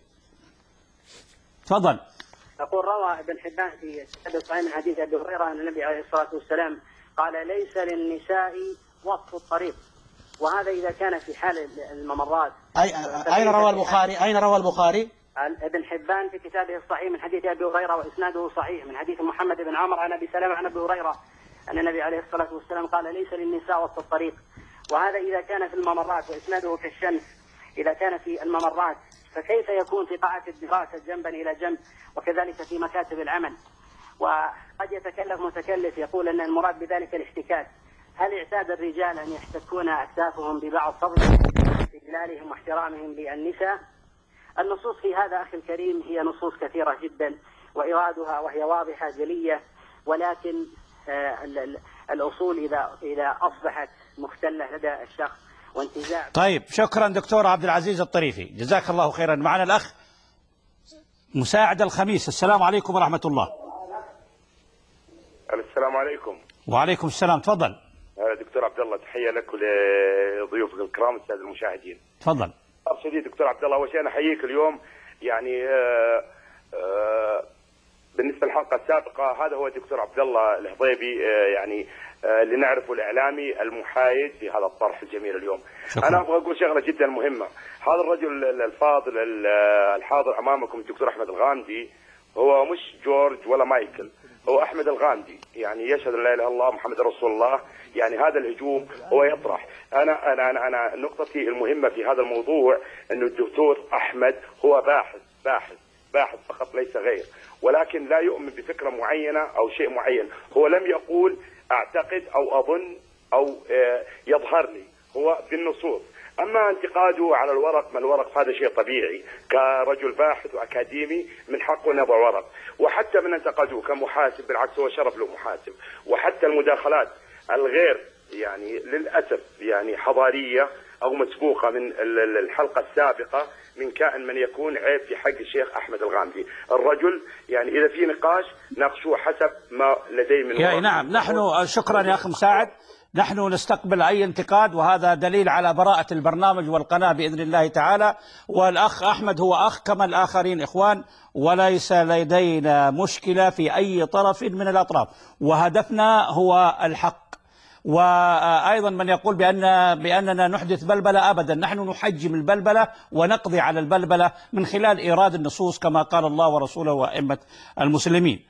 تفضل. أقول روى ابن حبان في كتابه الصحيح من حديث أبي هريرة أن النبي عليه الصلاة والسلام قال ليس للنساء وسط الطريق، وهذا إذا كان في حال الممرات. أين روى البخاري؟ ابن حبان في كتابه الصحيح من حديث أبي هريرة وإسناده صحيح من حديث محمد بن عمر عن أبي سلمة عن أبي هريرة أن النبي عليه الصلاة والسلام قال ليس للنساء وسط الطريق، وهذا إذا كان في الممرات، وإسناده كالشمس إذا كان في الممرات، فكيف يكون في قاعة الدراسة جنبا إلى جنب، وكذلك في مكاتب العمل. وقد يتكلف متكلف يقول أن المراد بذلك الاحتكاك. هل اعتاد الرجال أن يحتكون أكتافهم ببعض فضلهم استجلالهم واحترامهم للنساء؟ النصوص في هذا أخي الكريم هي نصوص كثيرة جدا وإرادها وهي واضحة جلية، ولكن الأصول إذا أصبحت مختلة لدى الشخص وانتزاع. طيب شكرا دكتور عبد العزيز الطريفي، جزاك الله خيرا. معنا الأخ مساعد الخميس. السلام عليكم ورحمة الله. السلام عليكم. وعليكم السلام، تفضل. دكتور عبد الله، تحية لك ولضيوفك الكرام السادة المشاهدين. تفضل. شديد دكتور عبد الله، أول شيء أنا أحييك اليوم، يعني بالنسبة للحلقة السابقة هذا هو الدكتور عبد الله الهضيبي، يعني اللي نعرفه الإعلامي المحايد في هذا الطرح الجميل اليوم. شكرا. أنا أبغى أقول شغلة جدا مهمة. هذا الرجل الفاضل الحاضر أمامكم الدكتور أحمد الغامدي هو مش جورج ولا مايكل، هو أحمد الغامدي، يعني يشهد أن لا إله إلا الله محمد رسول الله. يعني هذا الهجوم هو يطرح. أنا نقطتي المهمة في هذا الموضوع أنه الدكتور أحمد هو باحث فقط ليس غير، ولكن لا يؤمن بفكرة معينة أو شيء معين. هو لم يقول أعتقد أو أظن أو يظهر لي، هو بالنصوص. أما انتقاده على الورق، ما الورق هذا شيء طبيعي، كرجل باحث وأكاديمي من حقه أن يضع ورق. وحتى من انتقدوه كمحاسب بالعكس هو شرف له محاسب. وحتى المداخلات الغير يعني للأسف يعني حضارية أو مسبوقة من الحلقة السابقة من كائن من يكون عيب في حق الشيخ أحمد الغامدي. الرجل يعني إذا في نقاش ناقشوه حسب ما لديه من نعم. نحن شكرا يا أخي مساعد، نحن نستقبل أي انتقاد، وهذا دليل على براءة البرنامج والقناة بإذن الله تعالى. والأخ أحمد هو أخ كما الآخرين إخوان، وليس لدينا مشكلة في أي طرف من الأطراف، وهدفنا هو الحق. وأيضا من يقول بأننا نحدث بلبلة، أبدا، نحن نحجم البلبلة ونقضي على البلبلة من خلال إيراد النصوص كما قال الله ورسوله وأئمة المسلمين.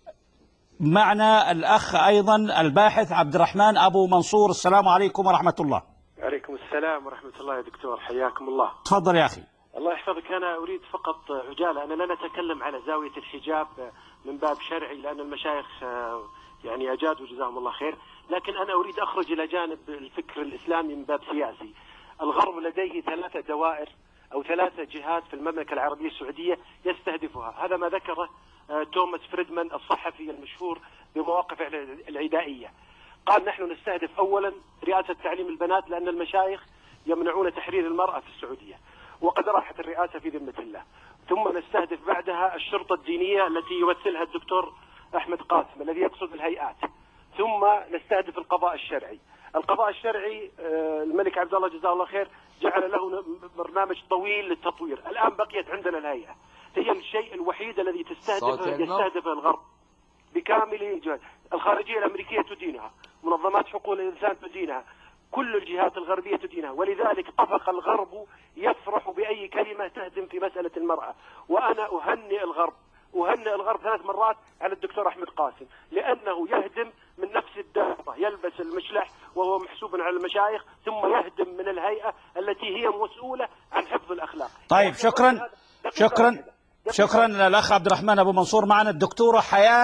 معنا الأخ أيضا الباحث عبد الرحمن أبو منصور. السلام عليكم ورحمة الله. عليكم السلام ورحمة الله يا دكتور، حياكم الله. تفضل يا أخي. الله يحفظك. أنا أريد فقط عجالة، أنا لا نتكلم على زاوية الحجاب من باب شرعي لأن المشايخ يعني أجادوا جزاهم الله خير، لكن أنا أريد أخرج إلى جانب الفكر الإسلامي من باب سياسي. الغرب لديه 3 دوائر أو 3 جهات في المملكة العربية السعودية يستهدفها، هذا ما ذكره توماس فريدمان الصحفي المشهور بمواقف العدائية. قال نحن نستهدف أولا رئاسة تعليم البنات لأن المشايخ يمنعون تحرير المرأة في السعودية، وقد راحت الرئاسة في ذمة الله. ثم نستهدف بعدها الشرطة الدينية التي يمثلها الدكتور أحمد قاسم الذي يقصد الهيئات. ثم نستهدف القضاء الشرعي. القضاء الشرعي الملك عبد الله جزاه الله خير جعل له برنامج طويل للتطوير. الآن بقيت عندنا الهيئة، هي الشيء الوحيد الذي يستهدف الغرب بكامل جهد. الخارجية الأمريكية تدينها، منظمات حقوق الإنسان تدينها، كل الجهات الغربية تدينها، ولذلك طفق الغرب يفرح بأي كلمة تهدم في مسألة المرأة. وأنا أهنئ الغرب 3 مرات على الدكتور أحمد قاسم، لأنه يهدم من نفس الدائرة، يلبس المشلح وهو محسوب على المشايخ، ثم يهدم من الهيئة التي هي مسؤولة عن حفظ الأخلاق. طيب شكرا للأخ عبد الرحمن أبو منصور. معنا الدكتورة حياة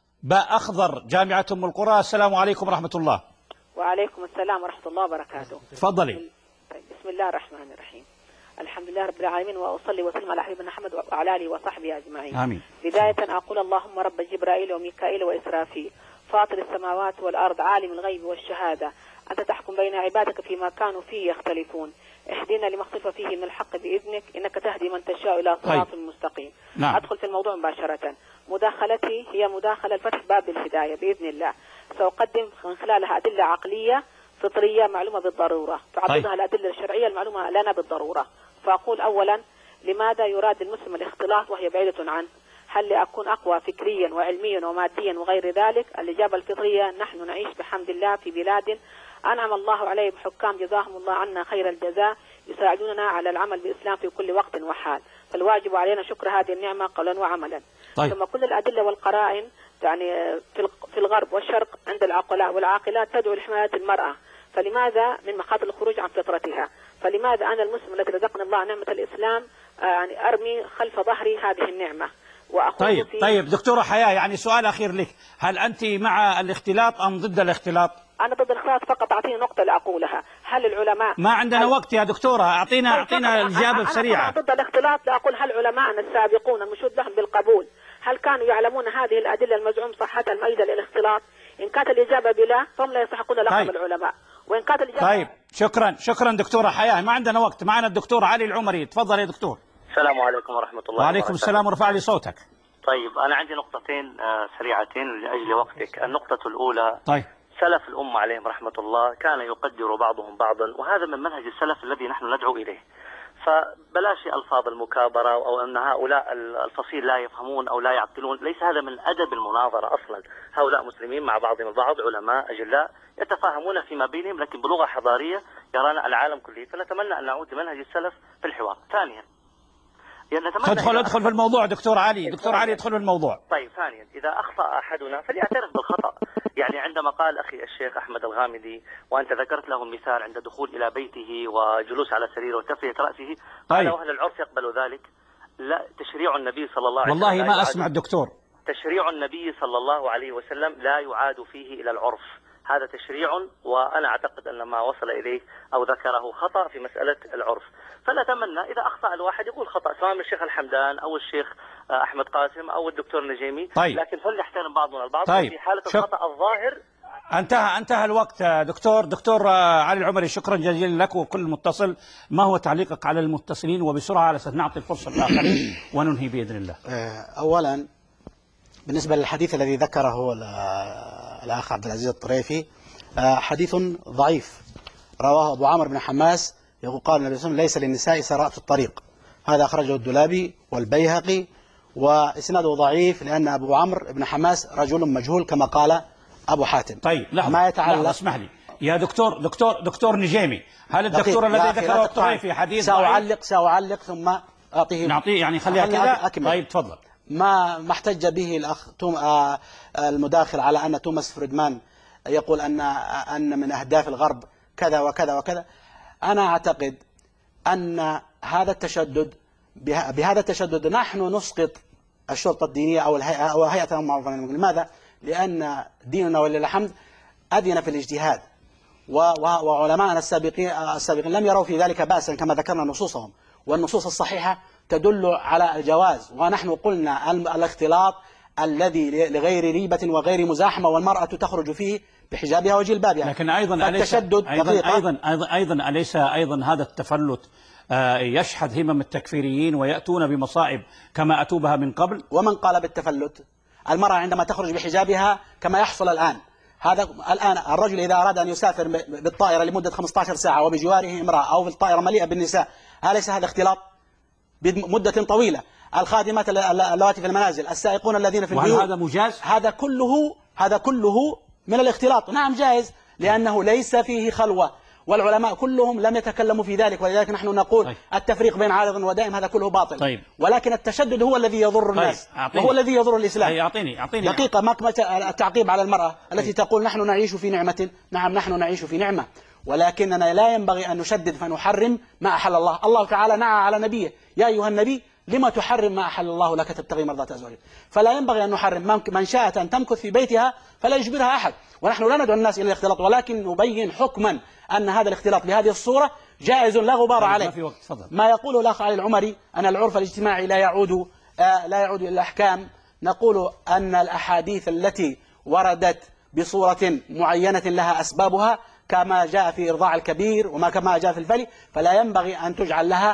أخضر جامعة أم القرى. السلام عليكم ورحمة الله. وعليكم السلام ورحمة الله وبركاته. تفضلي. بسم الله الرحمن الرحيم. الحمد لله رب العالمين، وأصلي وسلم على حبيبنا محمد وعلى آله وصحبه أجمعين. آمين. بداية أقول اللهم رب جبرائيل وميكائيل وإسرافيل فاطر السماوات والأرض عالم الغيب والشهادة، أنت تحكم بين عبادك فيما كانوا فيه يختلفون، اهدنا لما اختلف فيه من الحق بإذنك، إنك تهدي من تشاء إلى صراط مستقيم. نعم. أدخل في الموضوع مباشرة. مداخلتي هي مداخلة فتح باب الهداية بإذن الله. سأقدم من خلالها أدلة عقلية فطرية معلومة بالضرورة تعضدها الأدلة الشرعية المعلومة لنا بالضرورة. فأقول أولا، لماذا يراد المسلم الاختلاط وهي بعيدة عنه؟ هل لأكون أقوى فكريا وعلميا وماديا وغير ذلك؟ الإجابة الفطرية، نحن نعيش بحمد الله في بلاد أنعم الله عليه بحكام جزاهم الله عنا خير الجزاء، يساعدوننا على العمل بالإسلام في كل وقت وحال، فالواجب علينا شكر هذه النعمة قولا وعملا. طيب. ثم كل الأدلة والقرائن يعني في الغرب والشرق عند العقلاء والعاقلات تدعو لحماية المرأة، فلماذا من مخاطر الخروج عن فطرتها؟ فلماذا أنا المسلم الذي رزقنا الله نعمة الإسلام يعني أرمي خلف ظهري هذه النعمة؟ طيب دكتورة حياة، يعني سؤال أخير لك، هل أنت مع الاختلاط أم ضد الاختلاط؟ أنا ضد الاختلاط فقط. أعطيني نقطة لأقولها. هل العلماء ما عندنا وقت يا دكتورة، أعطينا الإجابة بسريعة. أنا ضد الاختلاط لأقول هل علماءنا السابقون المشهود لهم بالقبول هل كانوا يعلمون هذه الأدلة المزعوم صحتها المؤيدة للاختلاط؟ إن كانت الإجابة بلا فهم لا يستحقون لقب العلماء، وإن كانت الإجابة طيب شكرا دكتورة حياة. ما عندنا وقت. معنا الدكتور علي العمري. تفضل يا دكتور. السلام عليكم ورحمة الله. وعليكم السلام، ورفع لي صوتك. طيب أنا عندي نقطتين سريعتين لأجل وقتك. النقطة الأولى، طيب، سلف الأمة عليهم رحمة الله كان يقدر بعضهم بعضا، وهذا من منهج السلف الذي نحن ندعو إليه. فبلاش ألفاظ المكابرة أو أن هؤلاء الفصيل لا يفهمون أو لا يعقلون، ليس هذا من أدب المناظرة أصلا. هؤلاء مسلمين مع بعضهم البعض، علماء أجلاء يتفاهمون فيما بينهم لكن بلغة حضارية يرانا العالم كله، فنتمنى أن نعود لمنهج السلف في الحوار. ثانيا، يعني نتمنى ادخل في الموضوع دكتور علي. دكتور علي ادخل في الموضوع. طيب ثانيا، إذا أخطأ أحدنا فليعترف بالخطأ. يعني عندما قال أخي الشيخ أحمد الغامدي وأنت ذكرت له المثال عند دخول إلى بيته وجلوس على سريره وتفرية رأسه، قال وأهل العرف يقبل ذلك. لا، تشريع النبي صلى الله عليه وسلم والله ما أسمع الدكتور. تشريع النبي صلى الله عليه وسلم لا يعاد فيه إلى العرف، هذا تشريع، وأنا أعتقد أن ما وصل إليه أو ذكره خطأ في مسألة العرف. فنتمنى إذا أخطأ الواحد يقول خطأ، سواء من الشيخ الحمدان أو الشيخ أحمد قاسم أو الدكتور نجيمي. طيب. لكن فليحترم بعضنا البعض. طيب. في حالة الخطأ الظاهر انتهى الوقت. دكتور علي العمري، شكرا جزيلا لك وكل متصل. ما هو تعليقك على المتصلين وبسرعة على أساس نعطي الفرصة للآخرين وننهي بإذن الله؟ أولا بالنسبة للحديث الذي ذكره الأخ عبد العزيز الطريفي، حديث ضعيف رواه أبو عمرو بن حماس، يقول قال النبي صلى الله عليه وسلم: ليس للنساء سراء في الطريق. هذا أخرجه الدولابي والبيهقي، وإسناده ضعيف لأن أبو عمرو بن حماس رجل مجهول كما قال أبو حاتم. طيب لحظة، ما يتعلق. لحظة اسمح لي يا دكتور نجيمي، هل الدكتور الذي ذكره الطريفي حديث سأعلق ثم أعطيه نعطيه، يعني خليها كذا. طيب تفضل. ما احتج به الأخ المداخل على أن توماس فريدمان يقول أن من أهداف الغرب كذا وكذا وكذا. أنا أعتقد أن هذا التشدد، بهذا التشدد نحن نسقط الشرطة الدينية أو هيئة الأمم المعروفة. لماذا؟ لأن ديننا ولله الحمد أذن في الاجتهاد، وعلماءنا السابقين لم يروا في ذلك بأسا كما ذكرنا نصوصهم، والنصوص الصحيحة تدل على الجواز. ونحن قلنا الاختلاط الذي لغير ريبة وغير مزاحمة، والمرأة تخرج فيه بحجابها وجلبابها. لكن أيضا التشدد أليس أيضا هذا التفلت يشحذ همم التكفيريين ويأتون بمصائب كما أتوا بها من قبل؟ ومن قال بالتفلت؟ المرأة عندما تخرج بحجابها كما يحصل الآن، الآن الرجل إذا أراد أن يسافر بالطائرة لمدة 15 ساعة وبجواره امرأة أو في الطائرة مليئة بالنساء، أليس هذا اختلاط بمدة طويلة؟ الخادمات اللواتي في المنازل، السائقون الذين في البيوت، هذا مجاز؟ هذا كله من الاختلاط. نعم جائز، لأنه ليس فيه خلوة، والعلماء كلهم لم يتكلموا في ذلك، ولذلك نحن نقول التفريق بين عارض ودائم هذا كله باطل. ولكن التشدد هو الذي يضر الناس، وهو الذي يضر الإسلام. أعطيني دقيقة. التعقيب على المرأة التي تقول نحن نعيش في نعمة. نعم نحن نعيش في نعمة، ولكننا لا ينبغي أن نشدد فنحرم ما أحل الله. الله تعالى نعى على نبيه: يا أيها النبي لما تحرم ما أحل الله لك تبتغي مرضات أزواجك. فلا ينبغي أن نحرم. من شاءت أن تمكث في بيتها فلا يجبرها أحد، ونحن لا ندعو الناس إلى الاختلاط، ولكن نبين حكما أن هذا الاختلاط بهذه الصورة جائز لا غبار عليه. ما يقوله الأخ علي العمري أن العرف الاجتماعي لا يعود إلى الأحكام، نقول أن الأحاديث التي وردت بصورة معينة لها أسبابها، كما جاء في إرضاع الكبير وما كما جاء في الفلي، فلا ينبغي أن تجعل لها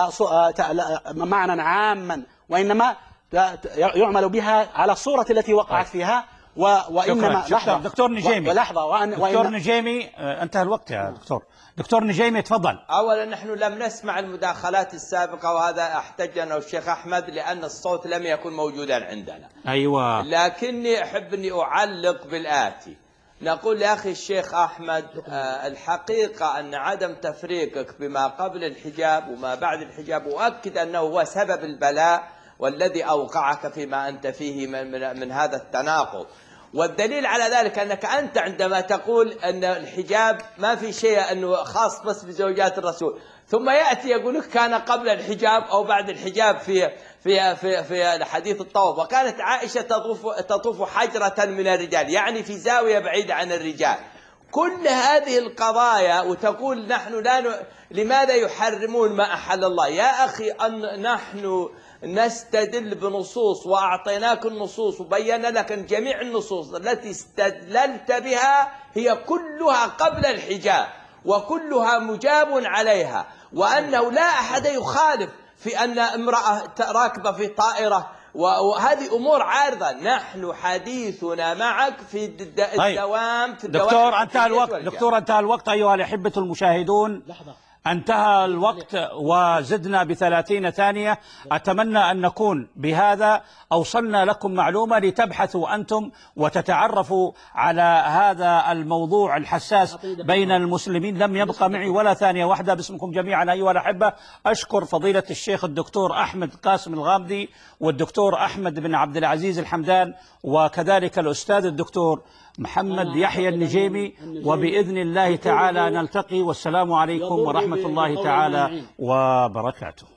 معنى عاما، وإنما يعمل بها على الصورة التي وقعت فيها. وإنما لحظة دكتور نجيمي، دكتور نجيمي، انتهى الوقت يا دكتور نجيمي تفضل. أولا نحن لم نسمع المداخلات السابقة، وهذا احتج أنا والشيخ أحمد لأن الصوت لم يكن موجودا عندنا. أيوة. لكني أحب أني أعلق بالآتي. نقول لأخي الشيخ أحمد الحقيقة أن عدم تفريقك بما قبل الحجاب وما بعد الحجاب أؤكد أنه هو سبب البلاء والذي أوقعك فيما أنت فيه من هذا التناقض. والدليل على ذلك أنك أنت عندما تقول أن الحجاب ما في شيء أنه خاص بس بزوجات الرسول، ثم يأتي يقول لك كان قبل الحجاب أو بعد الحجاب في حديث الطواف، وكانت عائشة تطوف حجرة من الرجال، يعني في زاوية بعيدة عن الرجال. كل هذه القضايا وتقول نحن لماذا يحرمون ما أحل الله؟ يا أخي نحن نستدل بنصوص، وأعطيناك النصوص وبينا لك أن جميع النصوص التي استدللت بها هي كلها قبل الحجاب وكلها مجاب عليها، وأنه لا أحد يخالف في أن امرأة راكبة في طائرة، وهذه أمور عارضة. نحن حديثنا معك في الدوام في دكتور انتهى الوقت. دكتور انتهى الوقت. أيها الأحبة المشاهدون، انتهى الوقت وزدنا ب30 ثانية. أتمنى أن نكون بهذا أوصلنا لكم معلومة لتبحثوا أنتم وتتعرفوا على هذا الموضوع الحساس بين المسلمين. لم يبقى معي ولا ثانية واحدة. باسمكم جميعا أيها الأحبة أشكر فضيلة الشيخ الدكتور أحمد قاسم الغامدي والدكتور أحمد بن عبد العزيز الحمدان وكذلك الأستاذ الدكتور محمد يحيى النجيمي، وبإذن الله تعالى نلتقي، والسلام عليكم ورحمة الله تعالى وبركاته.